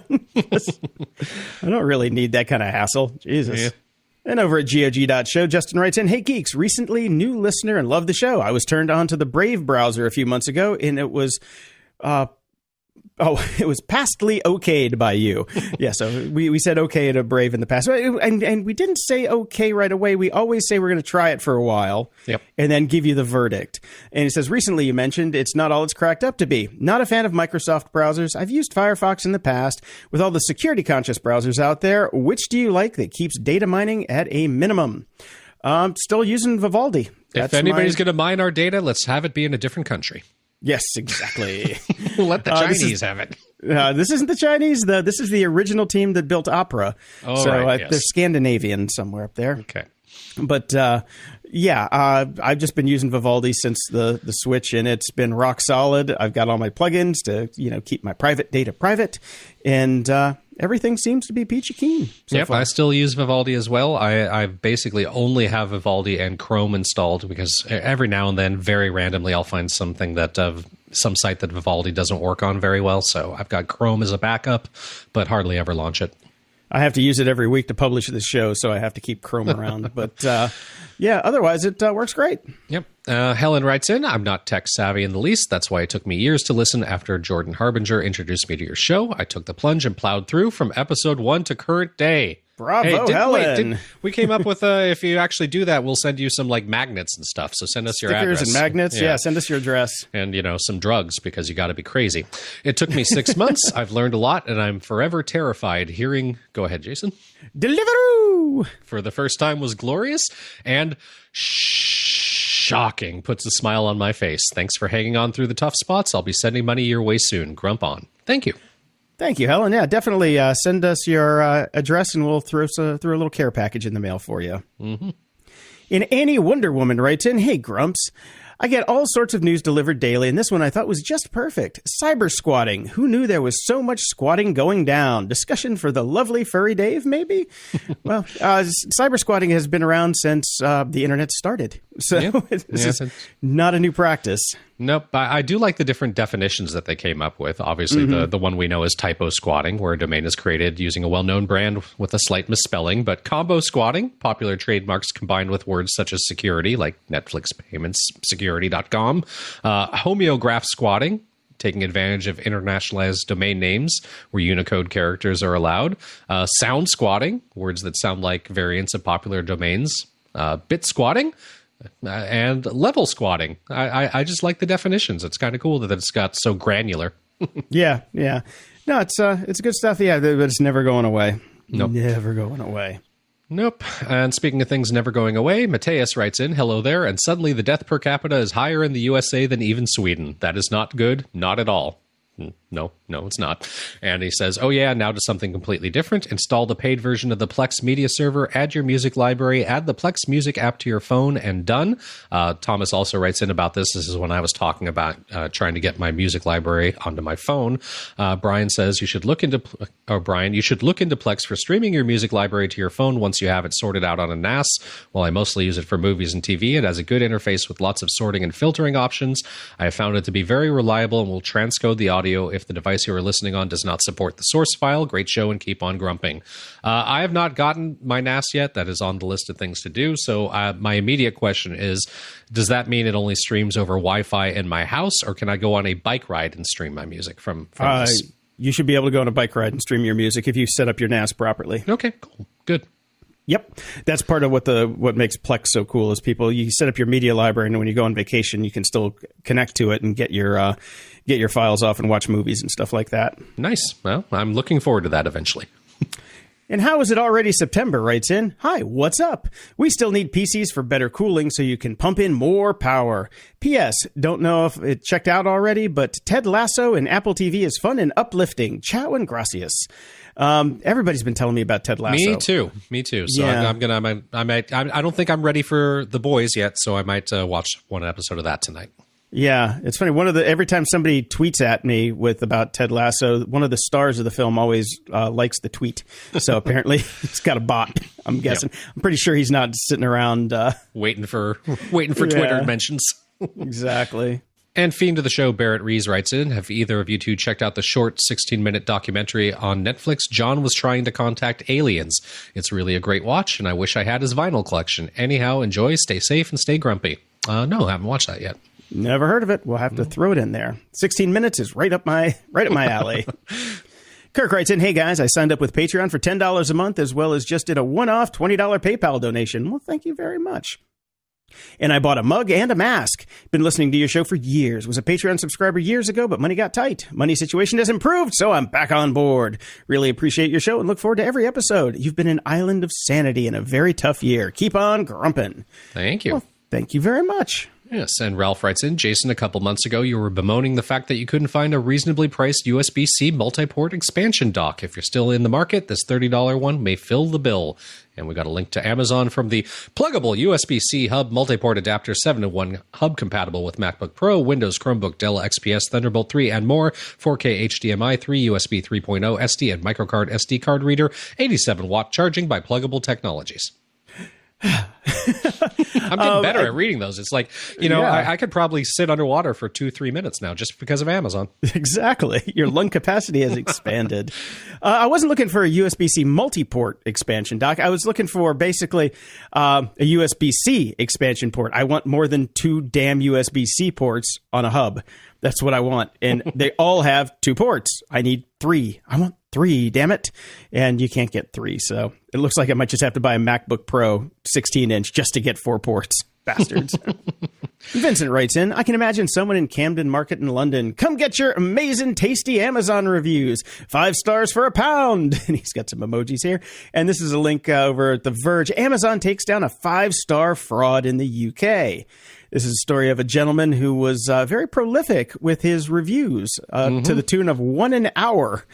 I don't really need that kind of hassle. Jesus. Yeah. And over at G O G dot show, Justin writes in, hey, geeks, recently new listener and love the show. I was turned on to the Brave browser a few months ago, and it was uh, Oh, it was pastly okayed by you. Yeah, so we, we said okay to Brave in the past. And and we didn't say okay right away. We always say we're going to try it for a while yep. and then give you the verdict. And it says, recently you mentioned it's not all it's cracked up to be. Not a fan of Microsoft browsers. I've used Firefox in the past. With all the security-conscious browsers out there, which do you like that keeps data mining at a minimum? Um, still using Vivaldi. That's if anybody's my... going to mine our data, let's have it be in a different country. Yes, exactly. We'll let the uh, Chinese is, have it. Uh, this isn't the Chinese. The, this is the original team that built Opera. Oh, so right, uh, yes. they're Scandinavian somewhere up there. Okay. But uh, yeah, uh, I've just been using Vivaldi since the, the Switch, and it's been rock solid. I've got all my plugins to you know keep my private data private, and uh, everything seems to be peachy keen. So yep, far. I still use Vivaldi as well. I, I basically only have Vivaldi and Chrome installed because every now and then, very randomly, I'll find something that uh, some site that Vivaldi doesn't work on very well. So I've got Chrome as a backup, but hardly ever launch it. I have to use it every week to publish this show, so I have to keep Chrome around. But uh, yeah, otherwise it uh, works great. Yep. Uh, Helen writes in, I'm not tech savvy in the least. That's why it took me years to listen after Jordan Harbinger introduced me to your show. I took the plunge and plowed through from episode one to current day. Bravo, hey, did, Helen. Wait, did, we came up with, uh, if you actually do that, we'll send you some like magnets and stuff. So send us Stickers your address. and magnets. Yeah. yeah, send us your address. And, you know, some drugs because you got to be crazy. It took me six months. I've learned a lot, and I'm forever terrified hearing... Go ahead, Jason. Deliveroo! For the first time was glorious and shocking. Puts a smile on my face. Thanks for hanging on through the tough spots. I'll be sending money your way soon. Grump on. Thank you. Thank you, Helen. Yeah, definitely uh, send us your uh, address and we'll throw, uh, throw a little care package in the mail for you. Mm-hmm. And Annie Wonder Woman writes in, hey, Grumps. I get all sorts of news delivered daily, and this one I thought was just perfect. Cyber squatting. Who knew there was so much squatting going down? Discussion for the lovely furry Dave, maybe? Well, uh, cyber squatting has been around since uh, the internet started. So yeah. this yeah, is not a new practice. Nope. I, I do like the different definitions that they came up with. Obviously, mm-hmm. the, the one we know is typo squatting, where a domain is created using a well-known brand with a slight misspelling. But combo squatting, popular trademarks combined with words such as security, like Netflix payments, security dot com. Uh, homeograph squatting, taking advantage of internationalized domain names where Unicode characters are allowed. Uh, sound squatting, words that sound like variants of popular domains. Uh, bit squatting. Uh, and level squatting. I, I, I just like the definitions. It's kind of cool that it's got so granular. yeah, yeah. No, it's uh, it's good stuff. Yeah, but it's never going away. Nope. Never going away. Nope. And speaking of things never going away, Mateus writes in, hello there, and suddenly the death per capita is higher in the U S A than even Sweden. That is not good. Not at all. No, no, it's not. And he says, oh yeah, now to something completely different. Install the paid version of the Plex media server, add your music library, add the Plex music app to your phone, and done. Uh, Thomas also writes in about this. This is when I was talking about uh, trying to get my music library onto my phone. Uh, Brian says you should look into, or Brian, you should look into Plex for streaming your music library to your phone once you have it sorted out on a N A S. While I mostly use it for movies and T V, it has a good interface with lots of sorting and filtering options. I have found it to be very reliable and will transcode the audio if the device you are listening on does not support the source file. Great show and keep on grumping. Uh, I have not gotten my N A S yet. That is on the list of things to do. So uh, my immediate question is, does that mean it only streams over Wi-Fi in my house, or can I go on a bike ride and stream my music from, from uh, this? You should be able to go on a bike ride and stream your music if you set up your N A S properly. Okay, cool. Good. Yep. That's part of what the what makes Plex so cool is people, you set up your media library, and when you go on vacation, you can still connect to it and get your uh, get your files off and watch movies and stuff like that. Nice. Well, I'm looking forward to that eventually. And how is it already September? Writes in, hi, what's up? We still need P Cs for better cooling so you can pump in more power. P S. Don't know if it checked out already, but Ted Lasso and Apple T V is fun and uplifting. Ciao and gracias. Um, everybody's been telling me about Ted Lasso. Me too. Me too. So yeah. I'm, I'm gonna. I'm, I might. I don't think I'm ready for The Boys yet. So I might uh, watch one episode of that tonight. Yeah, it's funny. One of the every time somebody tweets at me with about Ted Lasso, one of the stars of the film always uh, likes the tweet. So apparently, he's got a bot. I'm guessing. Yep. I'm pretty sure he's not sitting around uh, waiting for waiting for yeah. Twitter mentions. Exactly. And fiend of the show, Barrett Rees writes in, have either of you two checked out the short sixteen-minute documentary on Netflix, John Was Trying to Contact Aliens? It's really a great watch, and I wish I had his vinyl collection. Anyhow, enjoy, stay safe, and stay grumpy. Uh, no, I haven't watched that yet. Never heard of it. We'll have to throw it in there. sixteen minutes is right up my right up my alley. Kirk writes in, hey guys, I signed up with Patreon for ten dollars a month as well as just did a one-off twenty dollars PayPal donation. Well, thank you very much. And I bought a mug and a mask. Been listening to your show for years. Was a Patreon subscriber years ago, but money got tight. Money situation has improved, so I'm back on board. Really appreciate your show and look forward to every episode. You've been an island of sanity in a very tough year. Keep on grumping. Thank you. Well, thank you very much. Yes, and Ralph writes in, Jason, a couple months ago, you were bemoaning the fact that you couldn't find a reasonably priced U S B C multi-port expansion dock. If you're still in the market, this thirty dollars one may fill the bill. And we got a link to Amazon from the pluggable U S B C hub multi-port adapter, seven to one hub compatible with MacBook Pro, Windows, Chromebook, Dell X P S, Thunderbolt three, and more. four K H D M I, three U S B three point oh, S D and microcard S D card reader, eighty-seven watt charging by Pluggable Technologies. I'm getting um, better I, at reading those. It's like, you know, yeah. I, I could probably sit underwater for two, three minutes now just because of Amazon. Exactly. Your lung capacity has expanded. uh, I wasn't looking for a U S B C multi-port expansion dock. I was looking for basically um, a U S B C expansion port. I want more than two damn U S B C ports on a hub. That's what I want. And they all have two ports. I need three. I want three, damn it. And you can't get three. So it looks like I might just have to buy a MacBook Pro sixteen inch just to get four ports. Bastards. Vincent writes in, I can imagine someone in Camden Market in London. Come get your amazing, tasty Amazon reviews. Five stars for a pound. And he's got some emojis here. And this is a link uh, over at The Verge. Amazon takes down a five-star fraud in the U K. This is a story of a gentleman who was uh, very prolific with his reviews uh, mm-hmm. to the tune of one an hour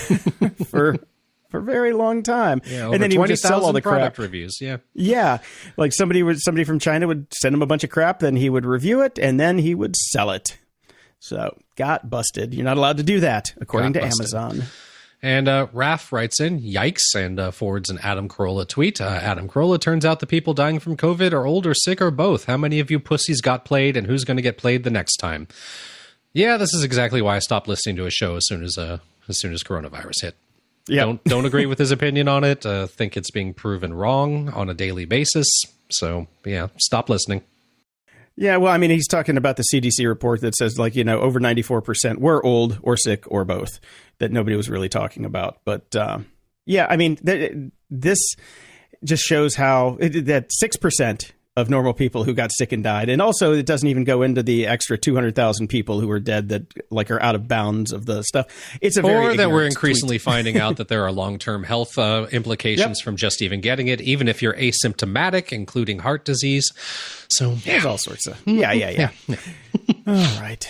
for for a very long time. Yeah, over and then he would just sell all the product crap. reviews. Yeah, yeah. Like somebody would somebody from China would send him a bunch of crap, then he would review it, and then he would sell it. So got busted. You're not allowed to do that, according got to busted. Amazon. And uh, Raph writes in, yikes, and uh, forwards an Adam Carolla tweet. Uh, Adam Carolla, turns out the people dying from COVID are old or sick or both. How many of you pussies got played, and who's going to get played the next time? Yeah, this is exactly why I stopped listening to his show as soon as uh, as soon as coronavirus hit. Yep. Don't don't agree with his opinion on it. Uh, think it's being proven wrong on a daily basis. So, yeah, stop listening. Yeah, well, I mean, he's talking about the C D C report that says, like, you know, over ninety-four percent were old or sick or both, that nobody was really talking about. But, uh, yeah, I mean, th- this just shows how it, that six percent of normal people who got sick and died. And also, it doesn't even go into the extra two hundred thousand people who are dead that, like, are out of bounds of the stuff. It's a very Or that we're increasingly finding out that there are long-term health uh, implications yep. from just even getting it, even if you're asymptomatic, including heart disease. So, yeah. There's all sorts of... Yeah, yeah, yeah. yeah. All right.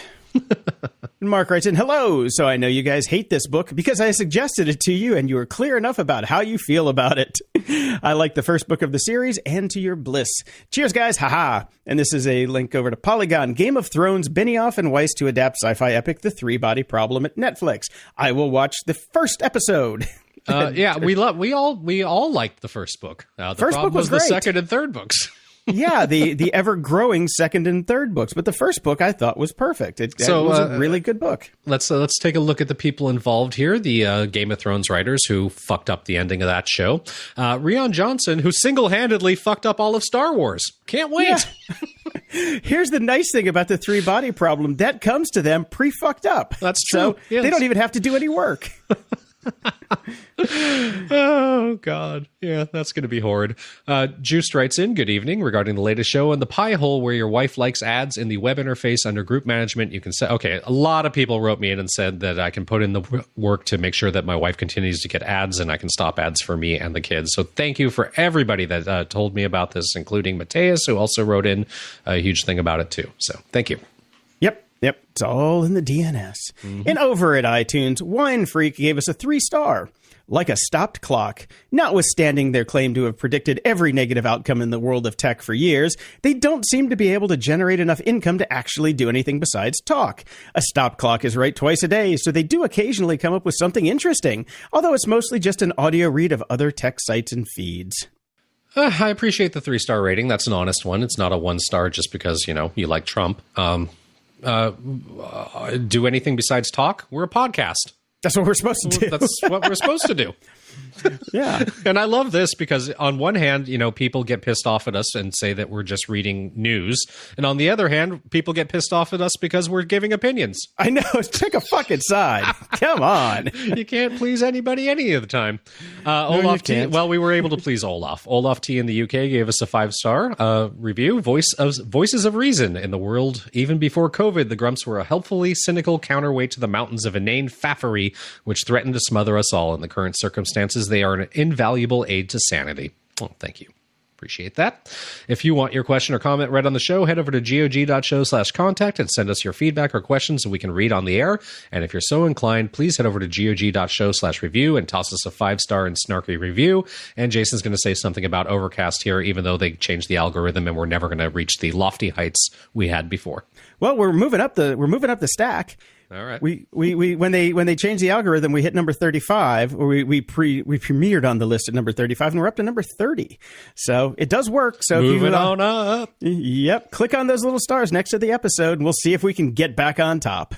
Mark writes in, hello. So I know you guys hate this book because I suggested it to you and you were clear enough about how you feel about it. I like the first book of the series and to your bliss. Cheers, guys. Haha. And this is a link over to Polygon, Game of Thrones, Benioff and Weiss to adapt sci-fi epic The Three Body Problem at Netflix. I will watch the first episode. uh, yeah, we love we all we all liked the first book. Uh, the first problem book was, was great. The second and third books. yeah, the the ever-growing second and third books. But the first book I thought was perfect. It, so, it was uh, a really good book. Let's uh, let's take a look at the people involved here. The uh, Game of Thrones writers who fucked up the ending of that show. Uh, Rian Johnson, who single-handedly fucked up all of Star Wars. Can't wait. Yeah. Here's the nice thing about the three-body problem. That comes to them pre-fucked up. That's true. So yes. They don't even have to do any work. Oh, God. Yeah, that's going to be horrid. Uh, Juiced writes in, good evening, regarding the latest show and the pie hole where your wife likes ads in the web interface under group management. You can say, okay, a lot of people wrote me in and said that I can put in the w- work to make sure that my wife continues to get ads and I can stop ads for me and the kids. So thank you for everybody that uh, told me about this, including Mateus, who also wrote in a huge thing about it too. So thank you. Yep. Yep, it's all in the D N S. Mm-hmm. And over at iTunes, Wine Freak gave us a three-star. Like a stopped clock, notwithstanding their claim to have predicted every negative outcome in the world of tech for years, they don't seem to be able to generate enough income to actually do anything besides talk. A stopped clock is right twice a day, so they do occasionally come up with something interesting, although it's mostly just an audio read of other tech sites and feeds. Uh, I appreciate the three-star rating. That's an honest one. It's not a one-star just because, you know, you like Trump. Um... Uh, do anything besides talk. We're a podcast. That's what we're supposed to do. That's what we're supposed to do. Yeah. And I love this because on one hand, you know, people get pissed off at us and say that we're just reading news. And on the other hand, people get pissed off at us because we're giving opinions. I know. Pick a fucking side. Come on. You can't please anybody any of the time. Uh, No, Olaf you T. can't. Well, we were able to please Olaf. Olaf T. in the U K gave us a five-star uh, review. Voice of Voices of Reason. In the world, even before COVID, the Grumps were a helpfully cynical counterweight to the mountains of inane faffery, which threatened to smother us all. In the current circumstances, they are an invaluable aid to sanity. Well, thank you. Appreciate that. If you want your question or comment read on the show, head over to gog.show slash contact and send us your feedback or questions that we can read on the air. And if you're so inclined, please head over to gog.show slash review and toss us a five-star and snarky review. And Jason's going to say something about Overcast here, even though they changed the algorithm and we're never going to reach the lofty heights we had before. Well, we're moving up the we're moving up the stack. All right. We, we, we when they when they changed the algorithm, we hit number thirty-five, or we we pre we premiered on the list at number thirty-five, and we're up to number thirty. So it does work. So Moving if you, uh, on up. Yep. Click on those little stars next to the episode, and we'll see if we can get back on top.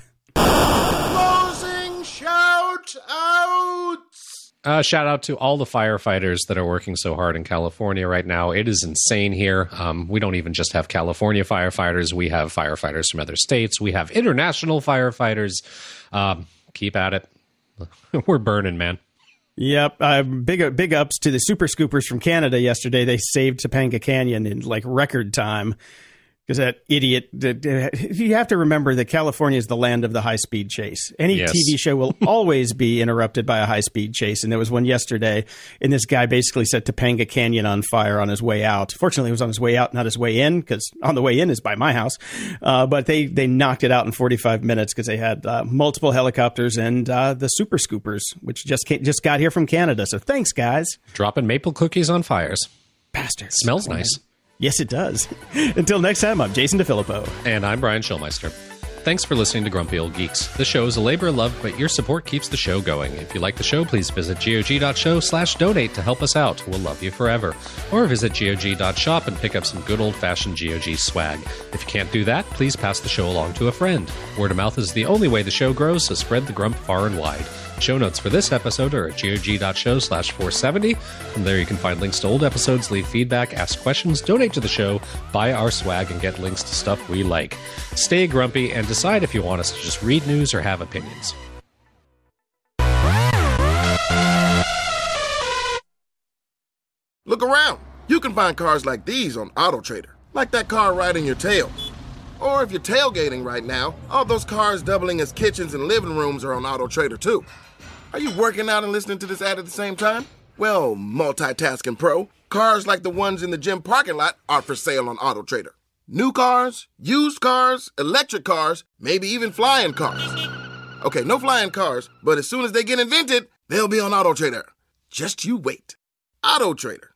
Closing shout outs! Uh, shout out to all the firefighters that are working so hard in California right now. It is insane here. Um, we don't even just have California firefighters. We have firefighters from other states. We have international firefighters. Um, keep at it. We're burning, man. Yep. Uh, big big ups to the Super Scoopers from Canada yesterday. They saved Topanga Canyon in like record time. Because that idiot, you have to remember that California is the land of the high-speed chase. Any Yes. T V show will always be interrupted by a high-speed chase. And there was one yesterday, and this guy basically set Topanga Canyon on fire on his way out. Fortunately, it was on his way out, not his way in, because on the way in is by my house. Uh, but they, they knocked it out in forty-five minutes because they had uh, multiple helicopters and uh, the Super Scoopers, which just came, just got here from Canada. So thanks, guys. Dropping maple cookies on fires. Bastards. Smells nice. Yes, it does. Until next time, I'm Jason DeFilippo. And I'm Brian Schulmeister. Thanks for listening to Grumpy Old Geeks. The show is a labor of love, but your support keeps the show going. If you like the show, please visit gog.show slash donate to help us out. We'll love you forever. Or visit gog.shop and pick up some good old-fashioned G O G swag. If you can't do that, please pass the show along to a friend. Word of mouth is the only way the show grows, so spread the grump far and wide. Show notes for this episode are at gog.show slash 470. From there, you can find links to old episodes, leave feedback, ask questions, donate to the show, buy our swag, and get links to stuff we like. Stay grumpy and decide if you want us to just read news or have opinions. Look around. You can find cars like these on AutoTrader, like that car right in your tail. Or if you're tailgating right now, all those cars doubling as kitchens and living rooms are on AutoTrader too. Are you working out and listening to this ad at the same time? Well, multitasking pro, cars like the ones in the gym parking lot are for sale on AutoTrader. New cars, used cars, electric cars, maybe even flying cars. Okay, no flying cars, but as soon as they get invented, they'll be on AutoTrader. Just you wait. AutoTrader.